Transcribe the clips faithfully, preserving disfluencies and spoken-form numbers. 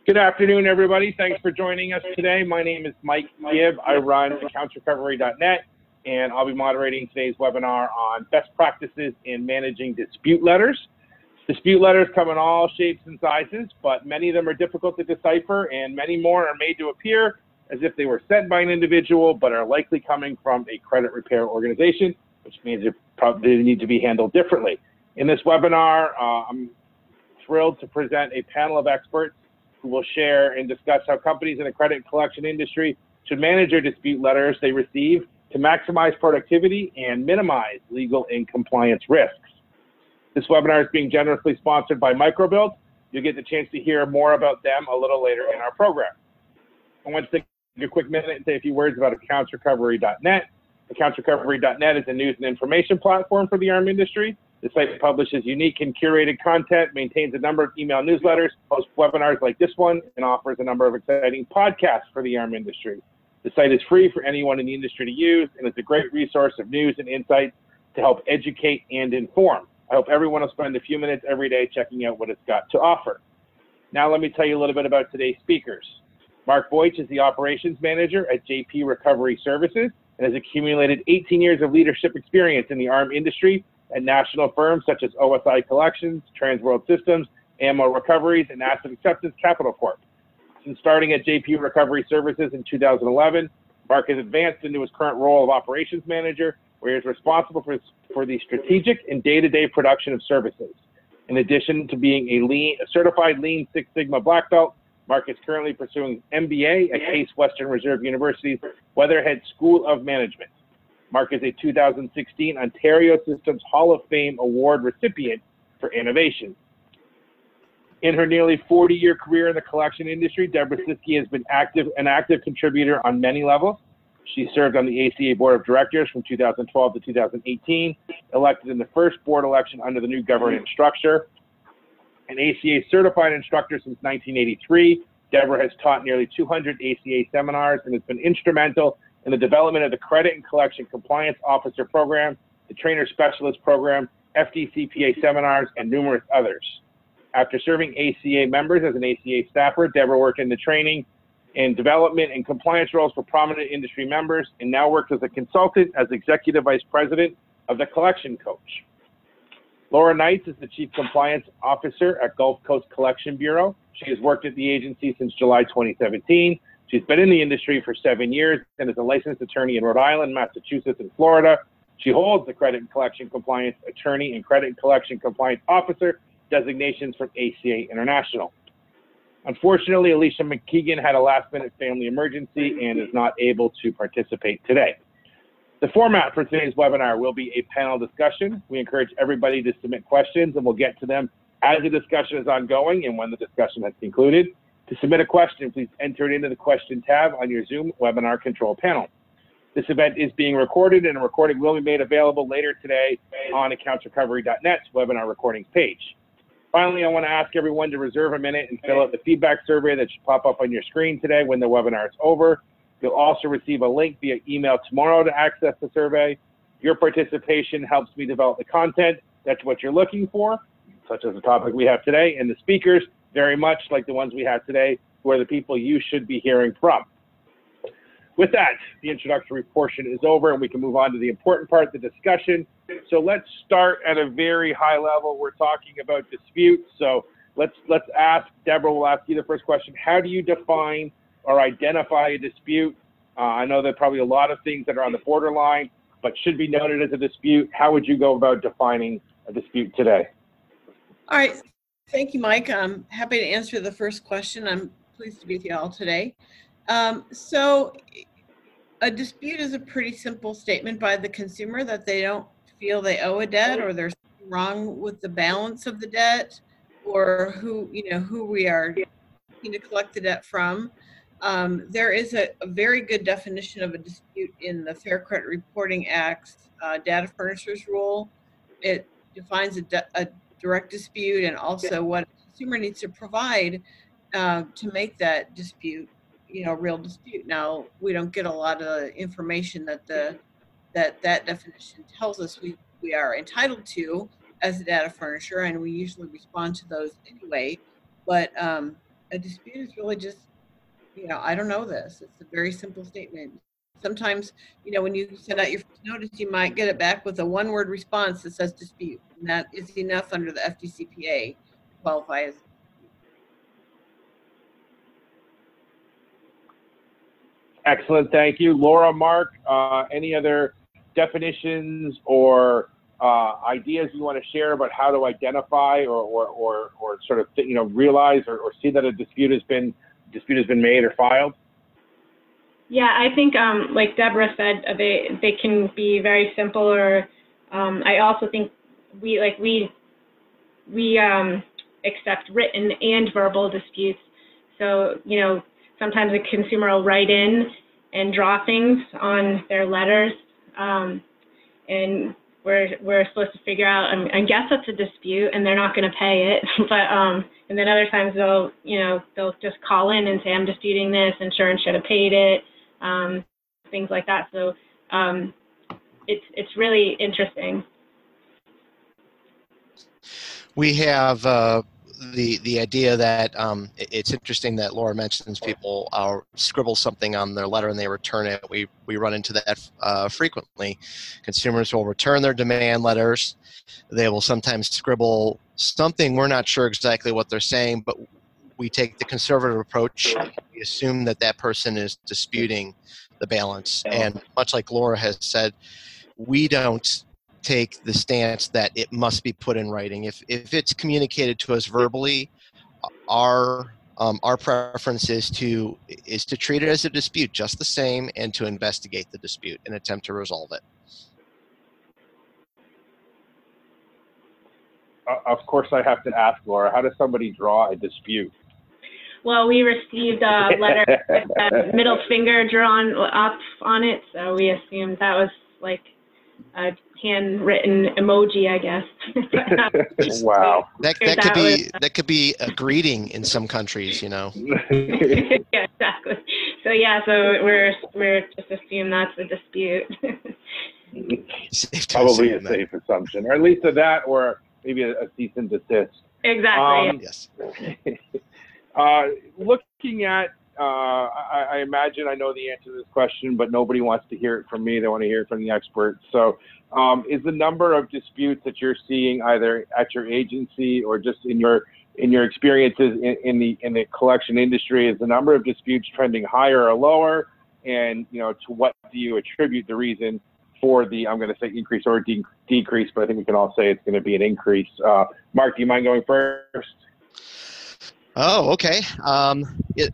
Good afternoon, everybody. Thanks for joining us today. My name is Mike Gibb. I run accounts recovery dot net, and I'll be moderating today's webinar on best practices in managing dispute letters. Dispute letters come in all shapes and sizes, but many of them are difficult to decipher, and many more are made to appear as if they were sent by an individual, but are likely coming from a credit repair organization, which means they probably need to be handled differently. In this webinar, uh, I'm thrilled to present a panel of experts who will share and discuss how companies in the credit collection industry should manage their dispute letters they receive to maximize productivity and minimize legal and compliance risks. This webinar is being generously sponsored by Microbilt. You'll get the chance to hear more about them a little later in our program. I want to take a quick minute and say a few words about accounts recovery dot net. accounts recovery dot net is a news and information platform for the A R M industry. The site publishes unique and curated content, maintains a number of email newsletters, hosts webinars like this one, and offers a number of exciting podcasts for the A R M industry. The site is free for anyone in the industry to use, and it's a great resource of news and insights to help educate and inform. I hope everyone will spend a few minutes every day checking out what it's got to offer. Now let me tell you a little bit about today's speakers. Mark Voigt is the operations manager at J P Recovery Services and has accumulated eighteen years of leadership experience in the A R M industry at national firms such as O S I Collections, Transworld Systems, Ammo Recoveries, and Asset Acceptance Capital Corp. Since starting at J P Recovery Services in two thousand eleven, Mark has advanced into his current role of operations manager, where he is responsible for, for the strategic and day-to-day production of services. In addition to being a, lean, a certified Lean Six Sigma Black Belt, Mark is currently pursuing M B A at Case Western Reserve University's Weatherhead School of Management. Mark is a two thousand sixteen Ontario Systems Hall of Fame Award recipient for innovation. In her nearly forty year career in the collection industry, Deborah Siski has been active, an active contributor on many levels. She served on the A C A Board of Directors from two thousand twelve to two thousand eighteen, elected in the first board election under the new governance structure. An A C A certified instructor since nineteen eighty-three, Deborah has taught nearly two hundred A C A seminars and has been instrumental in the development of the Credit and Collection Compliance Officer Program, the Trainer Specialist Program, F D C P A seminars, and numerous others. After serving A C A members as an A C A staffer, Deborah worked in the training and development and compliance roles for prominent industry members and now works as a consultant as Executive Vice President of the Collection Coach. Laura Knights is the Chief Compliance Officer at Gulf Coast Collection Bureau. She has worked at the agency since July twenty seventeen. She's been in the industry for seven years and is a licensed attorney in Rhode Island, Massachusetts, and Florida. She holds the Credit and Collection Compliance Attorney and Credit and Collection Compliance Officer designations from A C A International. Unfortunately, Alicia McKeegan had a last-minute family emergency and is not able to participate today. The format for today's webinar will be a panel discussion. We encourage everybody to submit questions, and we'll get to them as the discussion is ongoing and when the discussion has concluded. To submit a question, please enter it into the question tab on your Zoom webinar control panel. This event is being recorded, and a recording will be made available later today on accounts recovery dot net's webinar recordings page. Finally, I want to ask everyone to reserve a minute and fill out the feedback survey that should pop up on your screen today when the webinar is over. You'll also receive a link via email tomorrow to access the survey. Your participation helps me develop the content that's what you're looking for, such as the topic we have today, and the speakers, very much like the ones we have today, who are the people you should be hearing from. With that, the introductory portion is over and we can move on to the important part of the discussion. So let's start at a very high level. We're talking about disputes. So let's, let's ask, Deborah, we'll ask you the first question. How do you define or identify a dispute? Uh, I know there are probably a lot of things that are on the borderline, but should be noted as a dispute. How would you go about defining a dispute today? All right. Thank you, Mike. I'm happy to answer the first question. I'm pleased to be with you all today. Um, so a dispute is a pretty simple statement by the consumer that they don't feel they owe a debt, or there's something wrong with the balance of the debt, or who, you know, who we are looking to collect the debt from. Um, there is a, a very good definition of a dispute in the Fair Credit Reporting Act's uh, data furnishers rule. It defines a, de a direct dispute and also what a consumer needs to provide uh, to make that dispute, you know, real dispute. Now, we don't get a lot of information that the that that definition tells us we, we are entitled to as a data furnisher, and we usually respond to those anyway. But um, a dispute is really just, you know, I don't know this. It's a very simple statement. Sometimes, you know, when you send out your first notice, you might get it back with a one-word response that says dispute, and that is enough under the F D C P A to qualify as. Excellent, thank you. Laura, Mark, uh, any other definitions or uh, ideas you want to share about how to identify or, or, or, or sort of, you know, realize or, or see that a dispute has been, dispute has been made or filed? Yeah, I think, um, like Deborah said, uh, they they can be very simple. Or um, I also think we like we we um, accept written and verbal disputes. So you know, sometimes a consumer will write in and draw things on their letters, um, and we're we're supposed to figure out. I, I guess that's a dispute, and they're not going to pay it. But um, and then other times they'll you know they'll just call in and say, I'm disputing this. Insurance should have paid it. Um, things like that. So um, it's it's really interesting. We have uh, the the idea that um, it's interesting that Laura mentions people uh, scribble something on their letter and they return it. We we run into that uh, frequently. Consumers will return their demand letters. They will sometimes scribble something. We're not sure exactly what they're saying, but we take the conservative approach. We assume that that person is disputing the balance. And much like Laura has said, we don't take the stance that it must be put in writing. If, if it's communicated to us verbally, our um, our preference is to is to treat it as a dispute just the same and to investigate the dispute and attempt to resolve it. Uh, of course, I have to ask, Laura, how does somebody draw a dispute? Well, we received a letter with a middle finger drawn up on it, so we assumed that was like a handwritten emoji, I guess. Wow. That that could be that could be a greeting in some countries, you know. Yeah, exactly. So yeah, so we're we're just assume that's a dispute. Probably a safe that. assumption, or at least a that, or maybe a, a cease and desist. Exactly. Um, yes. Uh, looking at, uh, I, I imagine I know the answer to this question, but nobody wants to hear it from me. They want to hear it from the experts. So um, is the number of disputes that you're seeing either at your agency or just in your in your experiences in, in the in the collection industry, is the number of disputes trending higher or lower? And, you know, to what do you attribute the reason for the, I'm going to say increase or de decrease, but I think we can all say it's going to be an increase. Uh, Mark, do you mind going first? Oh, okay. Um, it,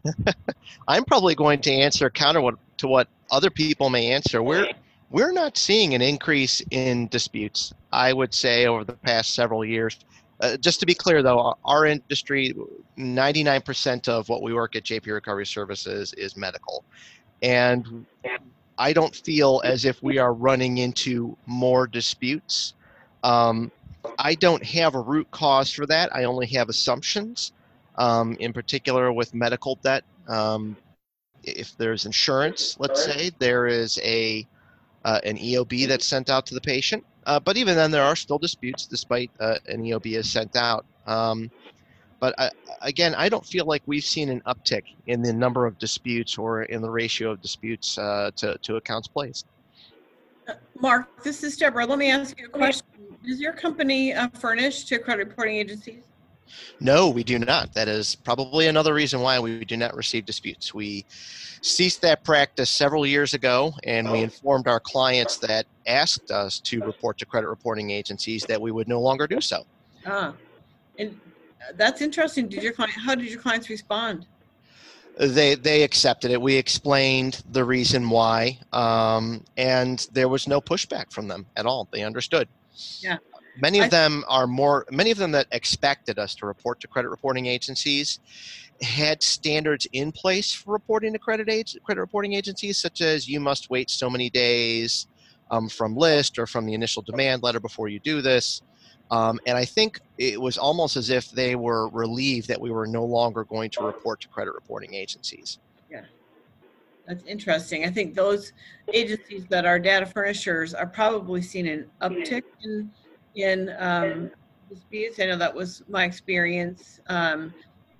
I'm probably going to answer counter what, to what other people may answer. We're we're not seeing an increase in disputes, I would say, over the past several years. Uh, just to be clear, though, our industry, ninety-nine percent of what we work at J P Recovery Services is medical, and I don't feel as if we are running into more disputes. Um, I don't have a root cause for that. I only have assumptions. Um, in particular with medical debt, um, if there's insurance, let's say, there is a uh, an E O B that's sent out to the patient. Uh, but even then, there are still disputes despite uh, an E O B is sent out. Um, but I, again, I don't feel like we've seen an uptick in the number of disputes or in the ratio of disputes uh, to, to accounts placed. Uh, Mark, this is Deborah. Let me ask you a question. Does your company uh, furnish to credit reporting agencies? No, we do not. That is probably another reason why we do not receive disputes. We ceased that practice several years ago, and we informed our clients that asked us to report to credit reporting agencies that we would no longer do so. Ah, and that's interesting. Did your client? How did your clients respond? They they accepted it. We explained the reason why, um, and there was no pushback from them at all. They understood. Yeah. Many of I, them are more, many of them that expected us to report to credit reporting agencies had standards in place for reporting to credit, age, credit reporting agencies, such as you must wait so many days um, from list or from the initial demand letter before you do this. Um, and I think it was almost as if they were relieved that we were no longer going to report to credit reporting agencies. Yeah, that's interesting. I think those agencies that are data furnishers are probably seeing an uptick in in um, disputes. I know that was my experience. Um,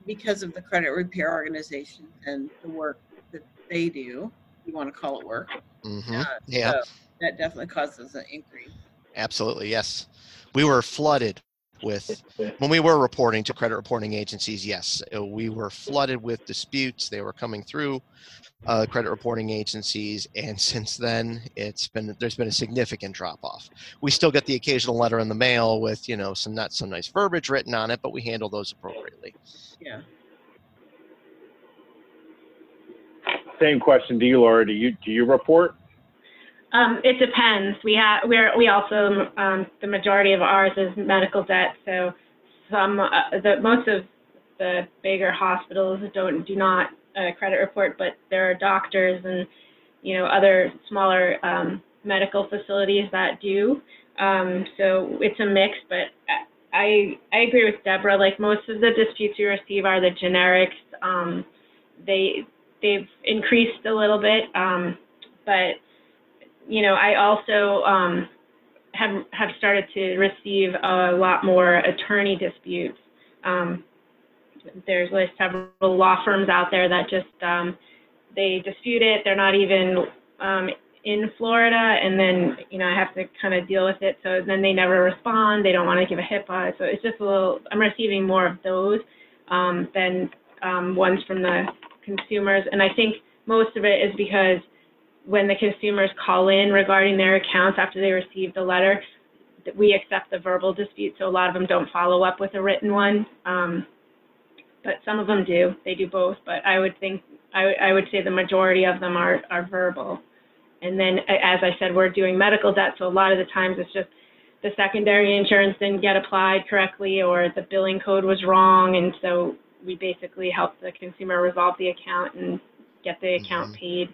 because of the credit repair organization and the work that they do, if you want to call it work. Mm-hmm. Uh, Yeah, so that definitely causes an increase. absolutely. Yes. We were flooded with, when we were reporting to credit reporting agencies, yes, uh, we were flooded with disputes. They were coming through uh, credit reporting agencies. And since then, it's been, there's been a significant drop off. We still get the occasional letter in the mail with, you know, some not so nice verbiage written on it, but we handle those appropriately. Yeah. Same question to you, Laura. Do you do you report? Um, it depends. We have we're we also um, the majority of ours is medical debt. So some uh, the most of the bigger hospitals don't do not uh, credit report, but there are doctors and you know other smaller um, medical facilities that do. Um, so it's a mix, but I I agree with Deborah. Like most of the disputes we receive are the generics. Um, they they've increased a little bit, um, but you know, I also um, have have started to receive a lot more attorney disputes. Um, there's like several law firms out there that just um, they dispute it. They're not even um, in Florida, and then you know I have to kind of deal with it. So then they never respond. They don't want to give a HIPAA. So it's just a little. I'm receiving more of those um, than um, ones from the consumers, and I think most of it is because when the consumers call in regarding their accounts after they receive the letter, we accept the verbal dispute. So a lot of them don't follow up with a written one, um, but some of them do. They do both. But I would think, I, I would say the majority of them are, are verbal. And then, as I said, we're doing medical debt. So a lot of the times it's just the secondary insurance didn't get applied correctly or the billing code was wrong. And so we basically help the consumer resolve the account and get the account Mm-hmm. paid.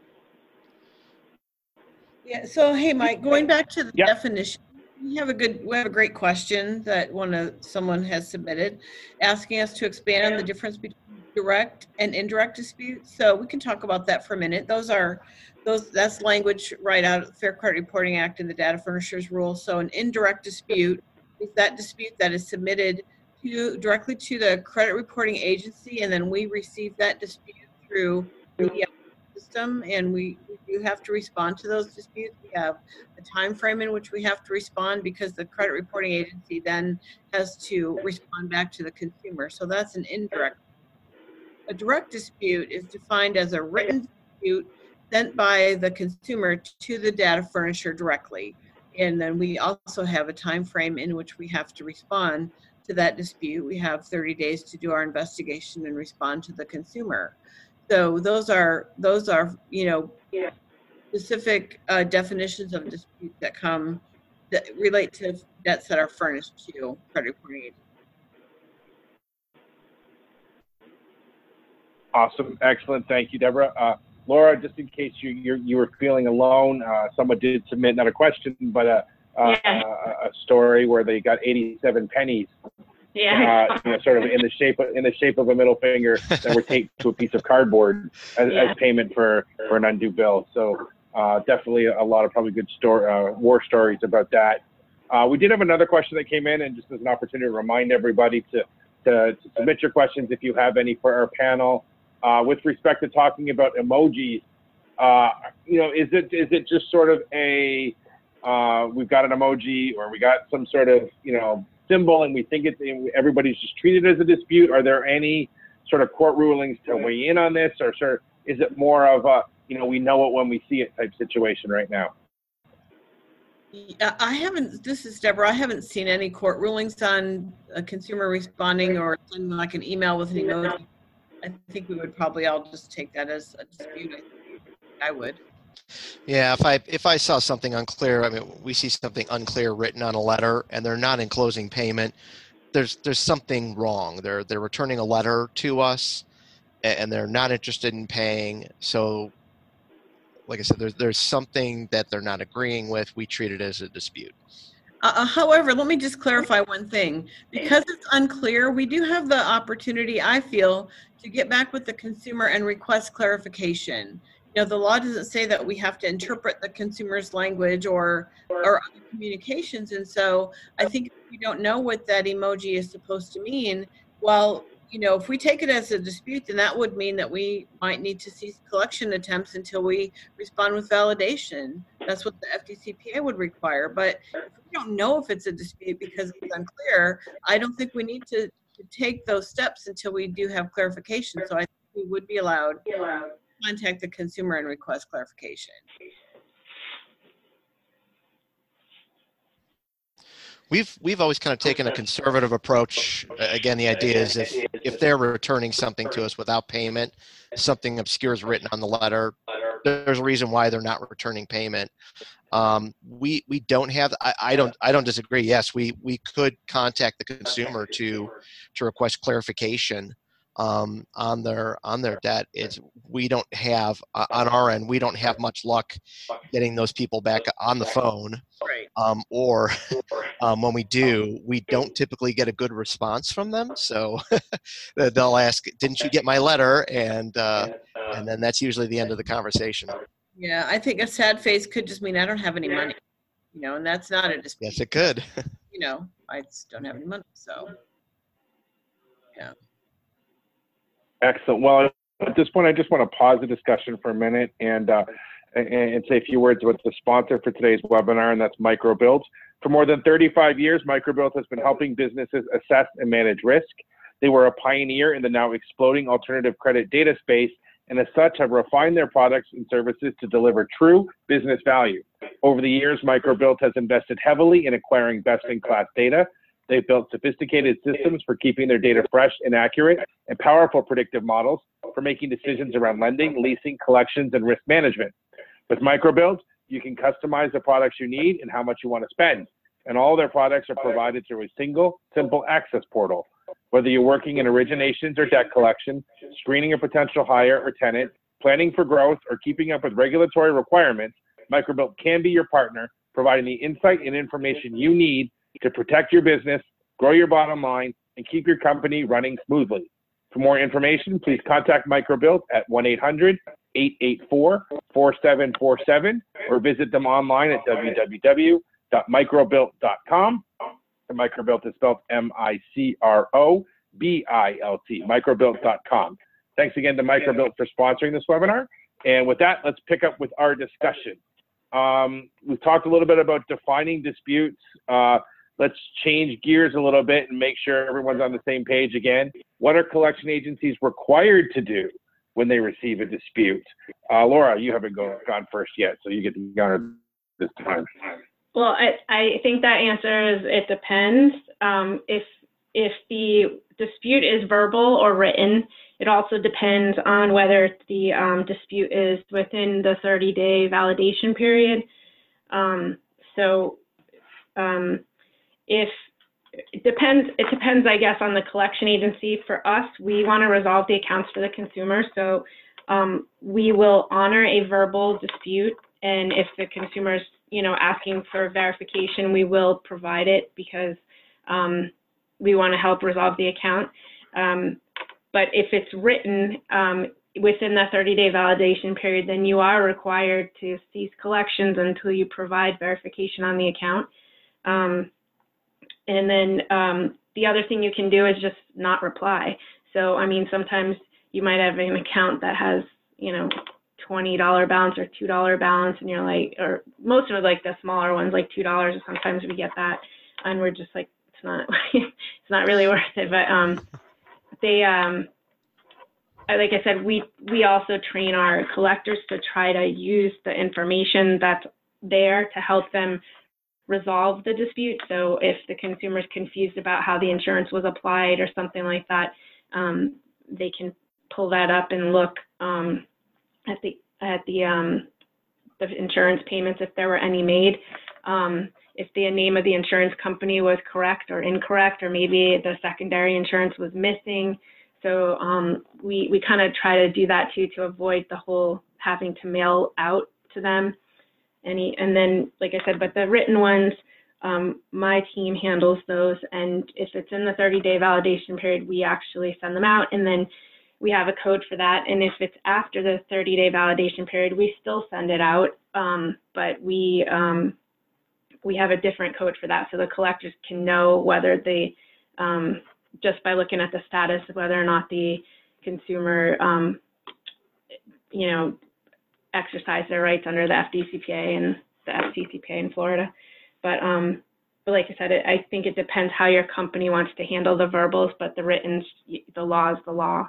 Yeah. So, hey, Mike, going back to the Yep. definition, we have a good, we have a great question that one of someone has submitted, asking us to expand on the difference between direct and indirect disputes. So we can talk about that for a minute. Those are, those that's language right out of the Fair Credit Reporting Act and the Data Furnishers Rule. So an indirect dispute is that dispute that is submitted to directly to the credit reporting agency, and then we receive that dispute through the system, and we, we do have to respond to those disputes. We have a time frame in which we have to respond because the credit reporting agency then has to respond back to the consumer. So that's an indirect. A direct dispute is defined as a written dispute sent by the consumer to the data furnisher directly. And then we also have a time frame in which we have to respond to that dispute. We have thirty days to do our investigation and respond to the consumer. So those are, those are, you know, specific uh, definitions of disputes that come, that relate to debts that are furnished to credit reporting agencies. Awesome. Excellent. Thank you, Deborah. Uh, Laura, just in case you you're, you were feeling alone, uh, someone did submit not a question, but a, a, Yeah. a, a story where they got eighty-seven pennies. Yeah. Uh, you know, sort of in the shape of, in the shape of a middle finger that were taped to a piece of cardboard as, Yeah. as payment for, for an undue bill. So uh, definitely a lot of probably good story, uh, war stories about that. Uh, we did have another question that came in, and just as an opportunity to remind everybody to, to, to submit your questions if you have any for our panel. Uh, with respect to talking about emojis, uh, you know, is it is it just sort of a uh, we've got an emoji or we got some sort of, you know, symbol and we think it's, everybody's just treated as a dispute? Are there any sort of court rulings to weigh in on this, or sort of, is it more of a, you know, we know it when we see it type situation right now? Yeah, I haven't, this is Deborah, I haven't seen any court rulings on a consumer responding or sending like an email with an emoji. I think we would probably all just take that as a dispute. I would. Yeah, if I if I saw something unclear, I mean, we see something unclear written on a letter, and they're not enclosing payment. There's there's something wrong. They're they're returning a letter to us, and they're not interested in paying. So, like I said, there's there's something that they're not agreeing with. We treat it as a dispute. Uh, however, let me just clarify one thing. Because it's unclear, we do have the opportunity, I feel, to get back with the consumer and request clarification. You know, the law doesn't say that we have to interpret the consumer's language or or other communications, and so I think if we don't know what that emoji is supposed to mean, well, you know, if we take it as a dispute, then that would mean that we might need to cease collection attempts until we respond with validation. That's what the F D C P A would require. But if we don't know if it's a dispute because it's unclear, I don't think we need to, to take those steps until we do have clarification. So I think we would be allowed to contact the consumer and request clarification. We've we've always kind of taken a conservative approach. Again, the idea is if if they're returning something to us without payment, something obscure is written on the letter, there's a reason why they're not returning payment. Um, we we don't have. I, I don't I don't disagree. Yes, we we could contact the consumer to to request clarification um, on their on their debt. It's we don't have uh, on our end. We don't have much luck getting those people back on the phone. Right. Um, or um, when we do, we don't typically get a good response from them. So they'll ask, "Didn't you get my letter?" And uh, and then that's usually the end of the conversation. Yeah, I think a sad face could just mean I don't have any money, you know, and that's not a dispute. Yes, it could. You know, I just don't have any money. So, yeah. Excellent. Well, at this point, I just want to pause the discussion for a minute and uh, and, and say a few words with the sponsor for today's webinar, and that's MicroBilt. For more than thirty-five years, MicroBilt has been helping businesses assess and manage risk. They were a pioneer in the now exploding alternative credit data space, and as such have refined their products and services to deliver true business value. Over the years, MicroBilt has invested heavily in acquiring best-in-class data. They've built sophisticated systems for keeping their data fresh and accurate, and powerful predictive models for making decisions around lending, leasing, collections, and risk management. With MicroBilt, you can customize the products you need and how much you want to spend. And all their products are provided through a single, simple access portal. Whether you're working in originations or debt collection, screening a potential hire or tenant, planning for growth, or keeping up with regulatory requirements, MicroBilt can be your partner, providing the insight and information you need to protect your business, grow your bottom line, and keep your company running smoothly. For more information, please contact MicroBilt at one eight hundred, eight eight four, four seven four seven or visit them online at w w w dot microbilt dot com. And MicroBilt is spelled M I C R O B I L T, microbilt dot com. Thanks again to MicroBilt for sponsoring this webinar. And with that, let's pick up with our discussion. Um, we've talked a little bit about defining disputes. Uh, let's change gears a little bit and make sure everyone's on the same page again. What are collection agencies required to do when they receive a dispute? Uh, Laura, you haven't go, gone first yet, so you get to go this time. Well, I, I think that answer is it depends. Um, if if the dispute is verbal or written, it also depends on whether the um, dispute is within the thirty day validation period. Um, so um, if it depends, it depends, I guess, on the collection agency. For us, we want to resolve the accounts for the consumer. So um, we will honor a verbal dispute. And if the consumer is, you know, asking for verification, we will provide it because um, we want to help resolve the account. Um, but if it's written um, within the thirty day validation period, then you are required to cease collections until you provide verification on the account. Um, and then um, the other thing you can do is just not reply. So, I mean, sometimes you might have an account that has, you know, twenty dollar balance or two dollar balance, and you're like, or most of like the smaller ones, like two dollars, sometimes we get that, and we're just like, it's not, it's not really worth it. But um, they, um, like I said, we we also train our collectors to try to use the information that's there to help them resolve the dispute. So if the consumer is confused about how the insurance was applied or something like that, um, they can pull that up and look um, at the at the um, the insurance payments if there were any made. Um, if the name of the insurance company was correct or incorrect, or maybe the secondary insurance was missing. So um, we we kind of try to do that too, to avoid the whole having to mail out to them. Any and then, like I said, but the written ones, um, my team handles those. And if it's in the thirty day validation period, we actually send them out, and then we have a code for that. And if it's after the thirty day validation period, we still send it out, um, but we um, we have a different code for that, so the collectors can know whether the um, just by looking at the status of whether or not the consumer, um, you know, exercise their rights under the F D C P A and the F C C P A in Florida. But, um, but like I said, it, I think it depends how your company wants to handle the verbals, but the written, the law is the law.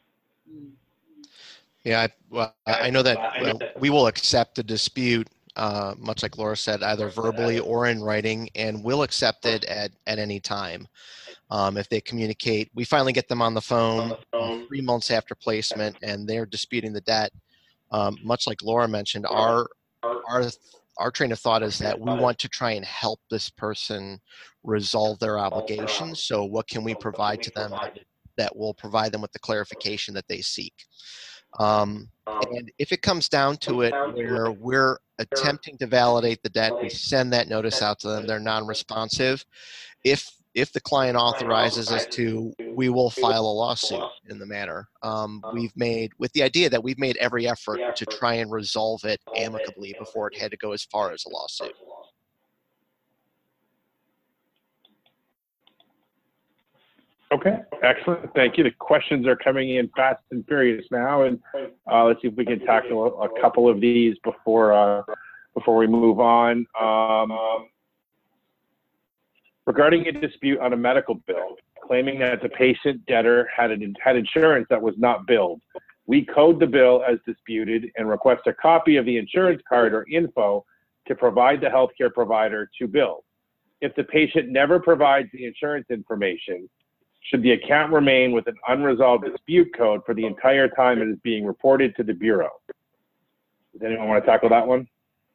Yeah, I, well, I know that well, we will accept the dispute, uh, much like Laura said, either verbally or in writing, and we'll accept it at, at any time. Um, if they communicate, we finally get them on the phone uh, three months after placement and they're disputing the debt. Um, much like Laura mentioned, our, our, our train of thought is that we want to try and help this person resolve their obligations. So what can we provide to them that, that will provide them with the clarification that they seek? Um, and if it comes down to it where we're attempting to validate the debt, we send that notice out to them, they're non-responsive. If if the client authorizes us to, we will file a lawsuit in the matter. Um, we've made, with the idea that we've made every effort to try and resolve it amicably before it had to go as far as a lawsuit. Okay, excellent. Thank you. The questions are coming in fast and furious now, and uh, let's see if we can tackle a, a couple of these before uh, before we move on. Um, regarding a dispute on a medical bill, claiming that the patient debtor had an, had insurance that was not billed, we code the bill as disputed and request a copy of the insurance card or info to provide the healthcare provider to bill. If the patient never provides the insurance information, should the account remain with an unresolved dispute code for the entire time it is being reported to the Bureau? Does anyone want to tackle that one?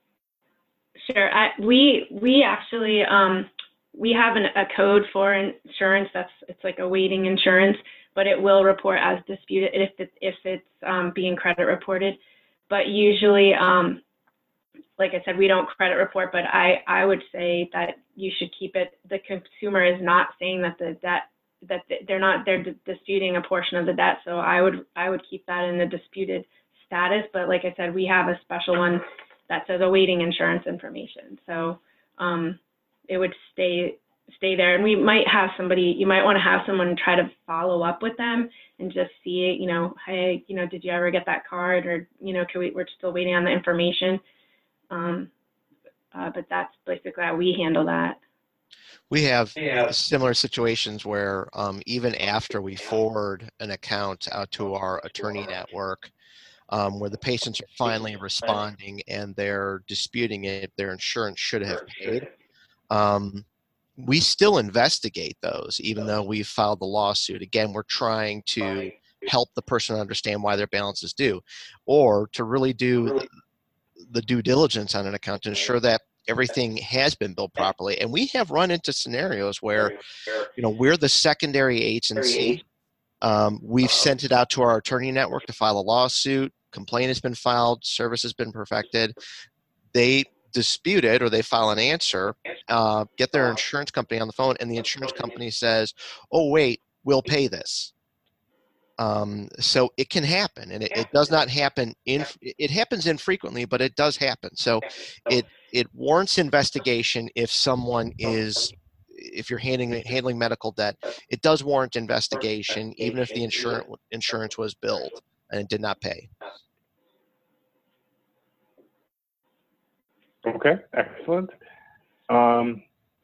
Sure. I, we we actually um, we have an, a code for insurance that's it's like awaiting insurance, but it will report as disputed if it, if it's um, being credit reported. But usually, um, like I said, we don't credit report. But I I would say that you should keep it. The consumer is not saying that the debt. that they're not, they're disputing a portion of the debt. So I would, I would keep that in the disputed status. But like I said, we have a special one that says awaiting insurance information. So um, it would stay, stay there. And we might have somebody, you might want to have someone try to follow up with them and just see it, you know, hey, you know, did you ever get that card? Or, you know, can we, we're still waiting on the information. Um, uh, but that's basically how we handle that. We have yeah. similar situations where um, even after we forward an account out to our attorney network, um, where the patients are finally responding and they're disputing it, their insurance should have paid, um, we still investigate those, even though we've filed the lawsuit. Again, we're trying to help the person understand why their balance is due, or to really do the, the due diligence on an account to ensure that everything has been billed properly. And we have run into scenarios where, you know, we're the secondary agency. Um, we've sent it out to our attorney network to file a lawsuit. Complaint has been filed. Service has been perfected. They dispute it, or they file an answer, uh, get their insurance company on the phone, and the insurance company says, oh, wait, we'll pay this. Um, so it can happen, and it, it does not happen in, it happens infrequently, but it does happen. So it, it warrants investigation if someone is, if you're handling, handling medical debt, it does warrant investigation, even if the insurance, insurance was billed and it did not pay. Okay, excellent. Um,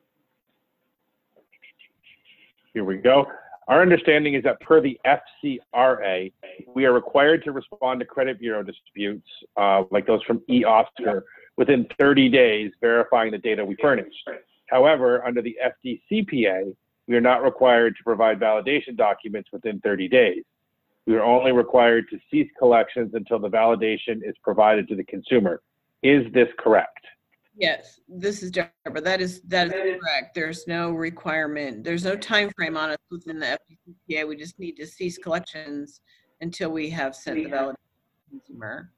here we go. Our understanding is that per the F C R A, we are required to respond to credit bureau disputes, uh, like those from eOscar, within thirty days, verifying the data we furnish. However, under the F D C P A, we are not required to provide validation documents within thirty days. We are only required to cease collections until the validation is provided to the consumer. Is this correct? Yes, this is Deborah. That is that is correct. There's no requirement. There's no time frame on it within the F D C P A. We just need to cease collections until we have sent the validation to the consumer.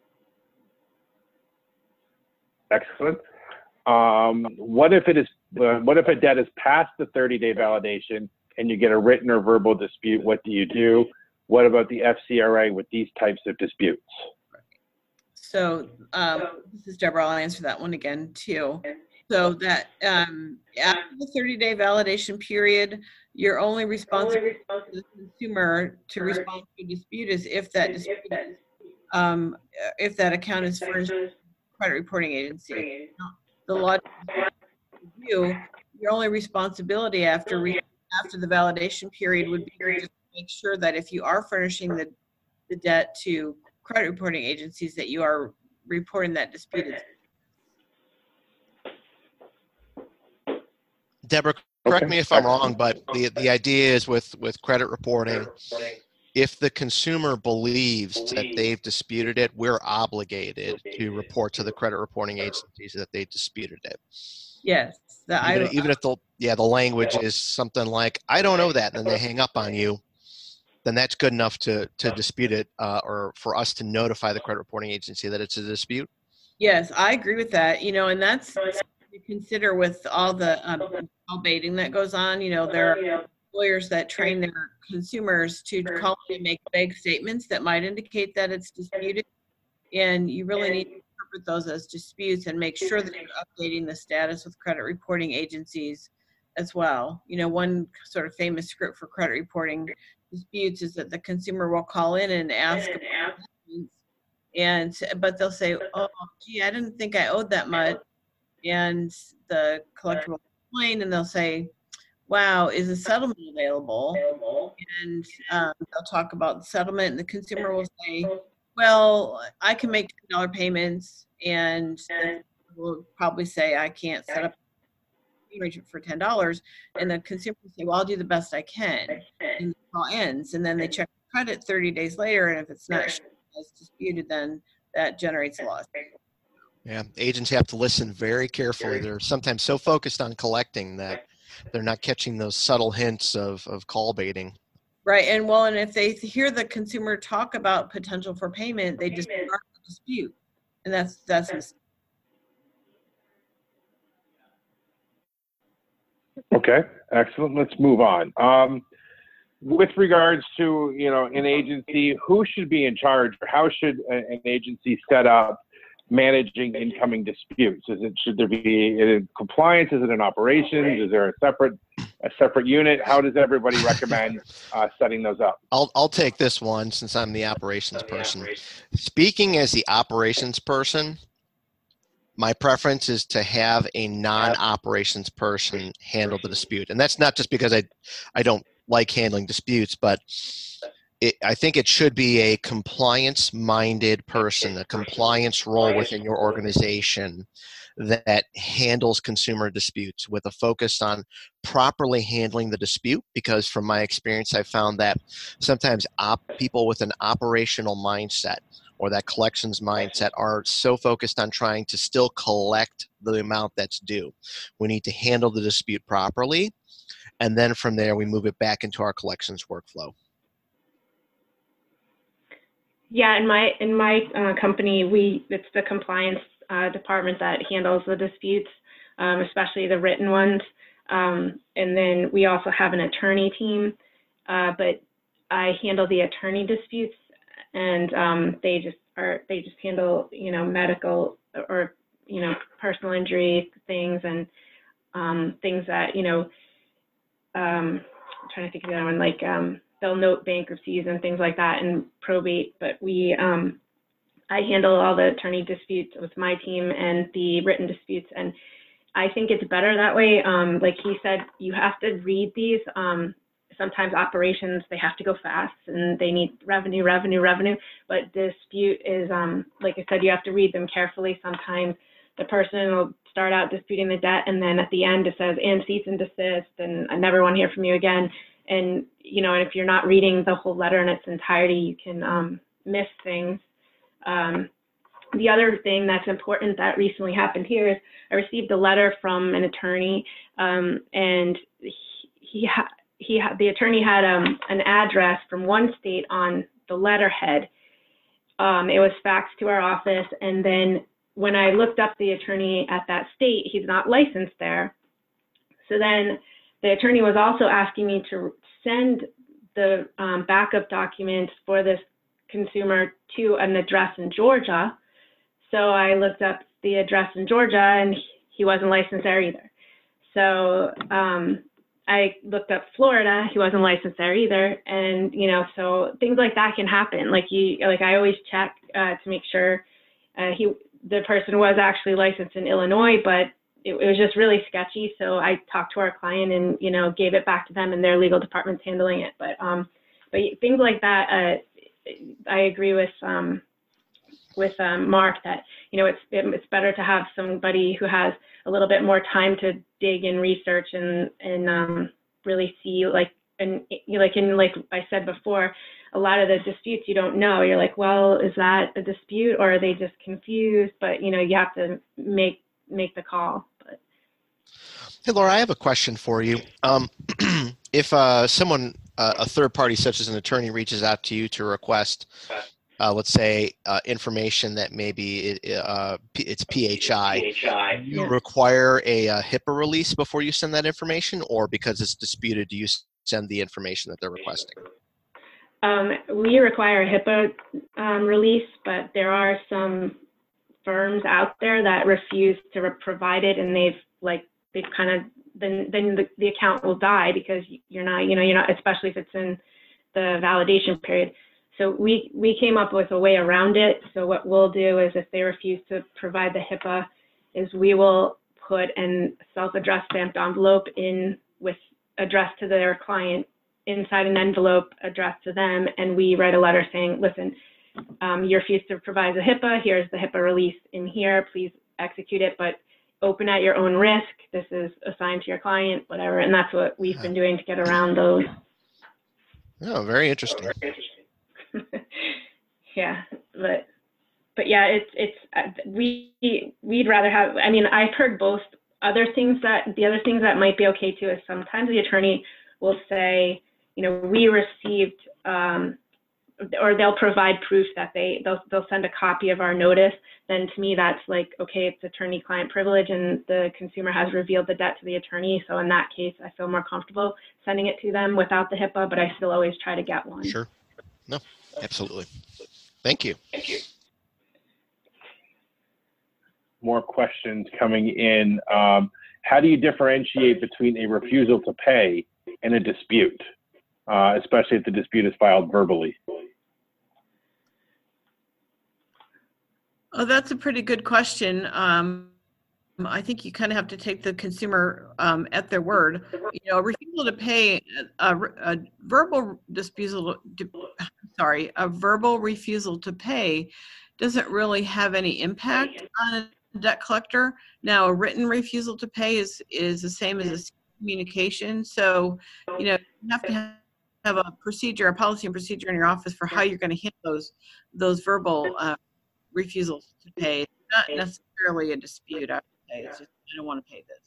Excellent. Um, what if it is? Uh, what if a debt is past the thirty day validation and you get a written or verbal dispute? What do you do? What about the F C R A with these types of disputes? So um, this is Deborah. I'll answer that one again too. So that um, after the thirty day validation period, Your only responsibility to the consumer to respond to a dispute is if that dispute, um, if that account is furnished to a credit reporting agency. The law review, your only responsibility after re- after the validation period would be to just make sure that if you are furnishing the, the debt to credit reporting agencies, that you are reporting that disputed. Deborah, correct Okay. me if I'm wrong, but the, the idea is with, with credit reporting, if the consumer believes that they've disputed it, we're obligated to report to the credit reporting agencies that they disputed it. Yes. The, Even, I, even if the, yeah, the language is something like, I don't know that, and then they hang up on you, then that's good enough to, to dispute it, uh, or for us to notify the credit reporting agency that it's a dispute. yes, I agree with that. You know, and that's something to consider with all the um, call baiting that goes on. You know, there are lawyers that train their consumers to call and make vague statements that might indicate that it's disputed. And you really need to interpret those as disputes and make sure that you're updating the status with credit reporting agencies as well. You know, one sort of famous script for credit reporting disputes is that the consumer will call in and ask about and but they'll say, oh, gee, I didn't think I owed that much. And the collector will complain and they'll say, wow, is a settlement available? And um, they'll talk about the settlement and the consumer will say, well, I can make ten dollar payments, and will probably say, I can't set up an arrangement for ten dollars. And the consumer will say, well, I'll do the best I can. And the call ends. And then they check credit thirty days later. And if it's not as disputed, then that generates a loss. Yeah, agents have to listen very carefully. They're sometimes so focused on collecting that they're not catching those subtle hints of, of call baiting. Right, and well, and if they hear the consumer talk about potential for payment, they just start the dispute, and that's that's. Mis- Okay, excellent. Let's move on. Um, with regards to, you know, an agency, who should be in charge, or how should a, an agency set up managing incoming disputes? Is it, should there be in compliance? Is it in operations? Is there a separate a separate unit? How does everybody recommend uh, setting those up? I'll, I'll take this one since I'm the operations person. Speaking as the operations person, my preference is to have a non-operations person handle the dispute. And that's not just because I, I don't like handling disputes, but it, I think it should be a compliance-minded person, a compliance role within your organization that handles consumer disputes with a focus on properly handling the dispute, because from my experience, I've found that sometimes op- people with an operational mindset or that collections mindset are so focused on trying to still collect the amount that's due. We need to handle the dispute properly, and then from there, we move it back into our collections workflow. Yeah, in my in my uh, company, we it's the compliance uh, department that handles the disputes, um, especially the written ones. Um, and then we also have an attorney team, uh, but I handle the attorney disputes, and um, they just are they just handle you know medical or you know personal injury things and um, things that you know. Um, I'm trying to think of the other one, like um, they'll note bankruptcies and things like that and probate, but we, um, I handle all the attorney disputes with my team and the written disputes. And I think it's better that way. Um, like he said, you have to read these. Um, sometimes operations, they have to go fast and they need revenue, revenue, revenue, but dispute is, um, like I said, you have to read them carefully. Sometimes the person will start out disputing the debt, and then at the end it says, and cease and desist, and I never want to hear from you again. And, you know, and if you're not reading the whole letter in its entirety, you can um, miss things. Um, the other thing that's important that recently happened here is I received a letter from an attorney, um, and he, he, ha he ha the attorney had um, an address from one state on the letterhead. Um, it was faxed to our office, and then when I looked up the attorney at that state, he's not licensed there. So then the attorney was also asking me to send the um, backup documents for this consumer to an address in Georgia. So I looked up the address in Georgia, and he wasn't licensed there either. So um, I looked up Florida. He wasn't licensed there either, and you know, so things like that can happen. Like you, like I always check uh, to make sure uh, he, the person was actually licensed in Illinois, but it, it was just really sketchy. So I talked to our client and you know gave it back to them, and their legal department's handling it. But um, but things like that, uh, I agree with um, with um, Mark that you know it's it, it's better to have somebody who has a little bit more time to dig and research and and um, really see like and like in like I said before, a lot of the disputes you don't know. You're like, well, is that a dispute or are they just confused? But you know you have to make make the call. But hey, Laura, I have a question for you. Um, if uh, someone, uh, a third party such as an attorney, reaches out to you to request, Uh, let's say, uh, information that maybe it, uh, it's P H I. You Yeah. require a, uh HIPAA release before you send that information, or because it's disputed, do you send the information that they're requesting? Um, we require a HIPAA um, release, but there are some firms out there that refuse to re- provide it, and they've like they've kind of then then the, the account will die because you're not you know you're not especially if it's in the validation period. So we, we came up with a way around it. So what we'll do is if they refuse to provide the HIPAA is we will put a self-addressed stamped envelope in with addressed to their client inside an envelope addressed to them. And we write a letter saying, listen, um, you refused to provide the HIPAA. Here's the HIPAA release in here. Please execute it, but open at your own risk. This is assigned to your client, whatever. And that's what we've been doing to get around those. Oh, very interesting. Yeah, but but yeah, it's it's uh, we we'd rather have. I mean, I've heard both. Other things that the other things that might be okay too is sometimes the attorney will say, you know, we received, um, or they'll provide proof that they they'll they'll send a copy of our notice. Then to me, that's like okay, it's attorney-client privilege, and the consumer has revealed the debt to the attorney. So in that case, I feel more comfortable sending it to them without the HIPAA, but I still always try to get one. Sure. No, absolutely. Thank you. Thank you. More questions coming in. Um, how do you differentiate between a refusal to pay and a dispute, uh, especially if the dispute is filed verbally? Oh, that's a pretty good question. Um, I think you kind of have to take the consumer um, at their word. You know, refusal to pay, a, a verbal disputal, sorry, a verbal refusal to pay doesn't really have any impact on a debt collector. Now, a written refusal to pay is is the same as a communication. So, you know, you have to have, have a procedure, a policy and procedure in your office for how you're going to handle those those verbal uh, refusals to pay. It's not necessarily a dispute. I would say it's just I don't want to pay this.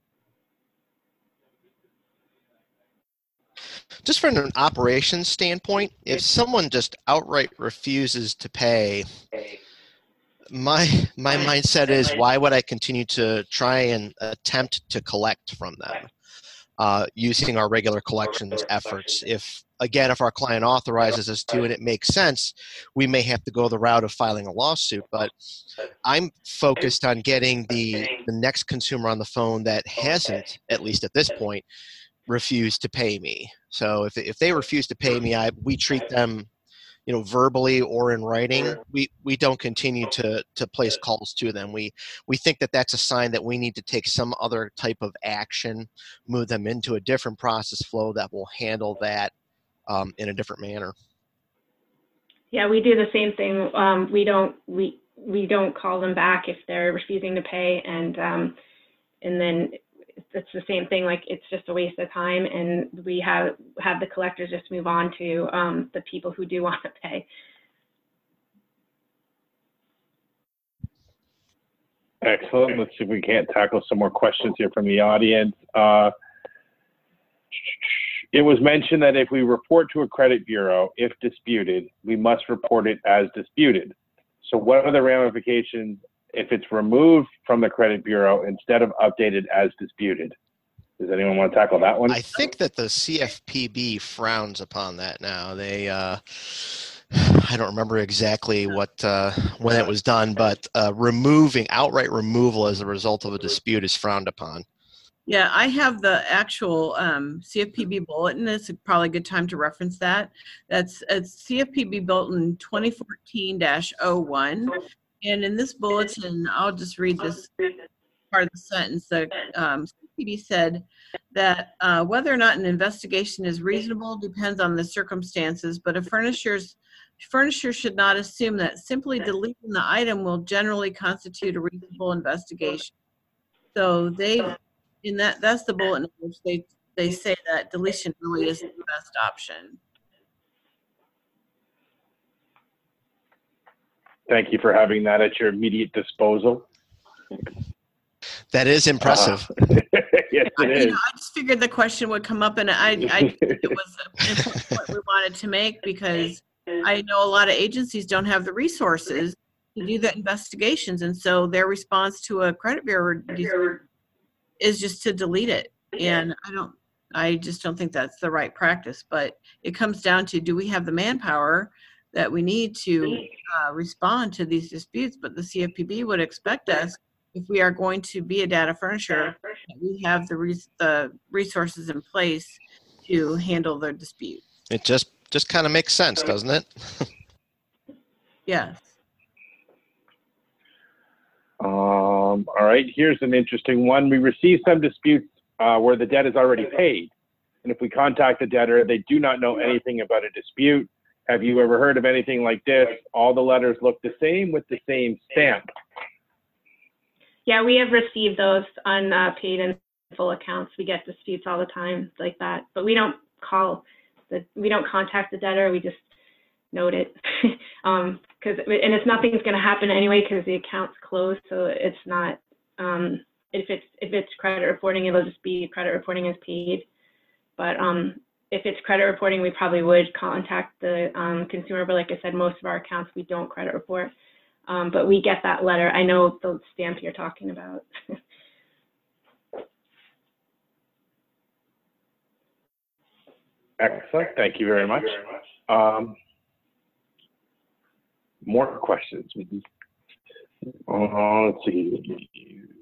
Just from an operations standpoint, if someone just outright refuses to pay, my my mindset is, why would I continue to try and attempt to collect from them uh, using our regular collections efforts? If, again, if our client authorizes us to and it makes sense, we may have to go the route of filing a lawsuit. But I'm focused on getting the, the next consumer on the phone that hasn't, at least at this point, refused to pay me. So if, if they refuse to pay me, I, we treat them, you know, verbally or in writing. We, we don't continue to, to place calls to them. We, we think that that's a sign that we need to take some other type of action, move them into a different process flow that will handle that um, in a different manner. Yeah, we do the same thing. Um, we don't we we don't call them back if they're refusing to pay, and um, and then it's the same thing. Like, it's just a waste of time, and we have have the collectors just move on to um, the people who do want to pay. Excellent. Let's see if we can't tackle some more questions here from the audience. Uh, it was mentioned that if we report to a credit bureau, if disputed, we must report it as disputed. So what are the ramifications if it's removed from the credit bureau instead of updated as disputed? Does anyone want to tackle that one? I think that the C F P B frowns upon that now. They, uh, I don't remember exactly what uh, when it was done, but uh, removing outright removal as a result of a dispute is frowned upon. Yeah, I have the actual um, C F P B bulletin. It's probably a good time to reference that. That's it's C F P B bulletin twenty fourteen dash oh one. And in this bulletin, I'll just read this part of the sentence. The um, C F P B said that uh, whether or not an investigation is reasonable depends on the circumstances, but a furnisher's furnisher should not assume that simply deleting the item will generally constitute a reasonable investigation. So they, in that, that's the bulletin in which they they say that deletion really is the best option. Thank you for having that at your immediate disposal. That is impressive. Uh, yes, I, it you is. know, I just figured the question would come up, and I, I think it was a important point we wanted to make, because I know a lot of agencies don't have the resources to do the investigations, and so their response to a credit bureau is just to delete it. And I don't, I just don't think that's the right practice. But it comes down to, do we have the manpower that we need to uh, respond to these disputes? But the C F P B would expect us, if we are going to be a data furnisher, that we have the, res the resources in place to handle the dispute. It just just kind of makes sense, doesn't it? Yes. Um, all right, here's an interesting one. We receive some disputes uh, where the debt is already paid. And if we contact the debtor, they do not know anything about a dispute. Have you ever heard of anything like this? All the letters look the same with the same stamp. Yeah, we have received those on uh, paid in full accounts. We get disputes all the time like that, but we don't call the, we don't contact the debtor. We just note it, um, because and it's nothing's going to happen anyway because the account's closed. So it's not. Um, if it's if it's credit reporting, it'll just be credit reporting as paid. But um, if it's credit reporting, we probably would contact the um, consumer. But like I said, most of our accounts we don't credit report. Um, but we get that letter. I know the stamp you're talking about. Excellent. Thank you very much. Um, more questions. Uh, let's see.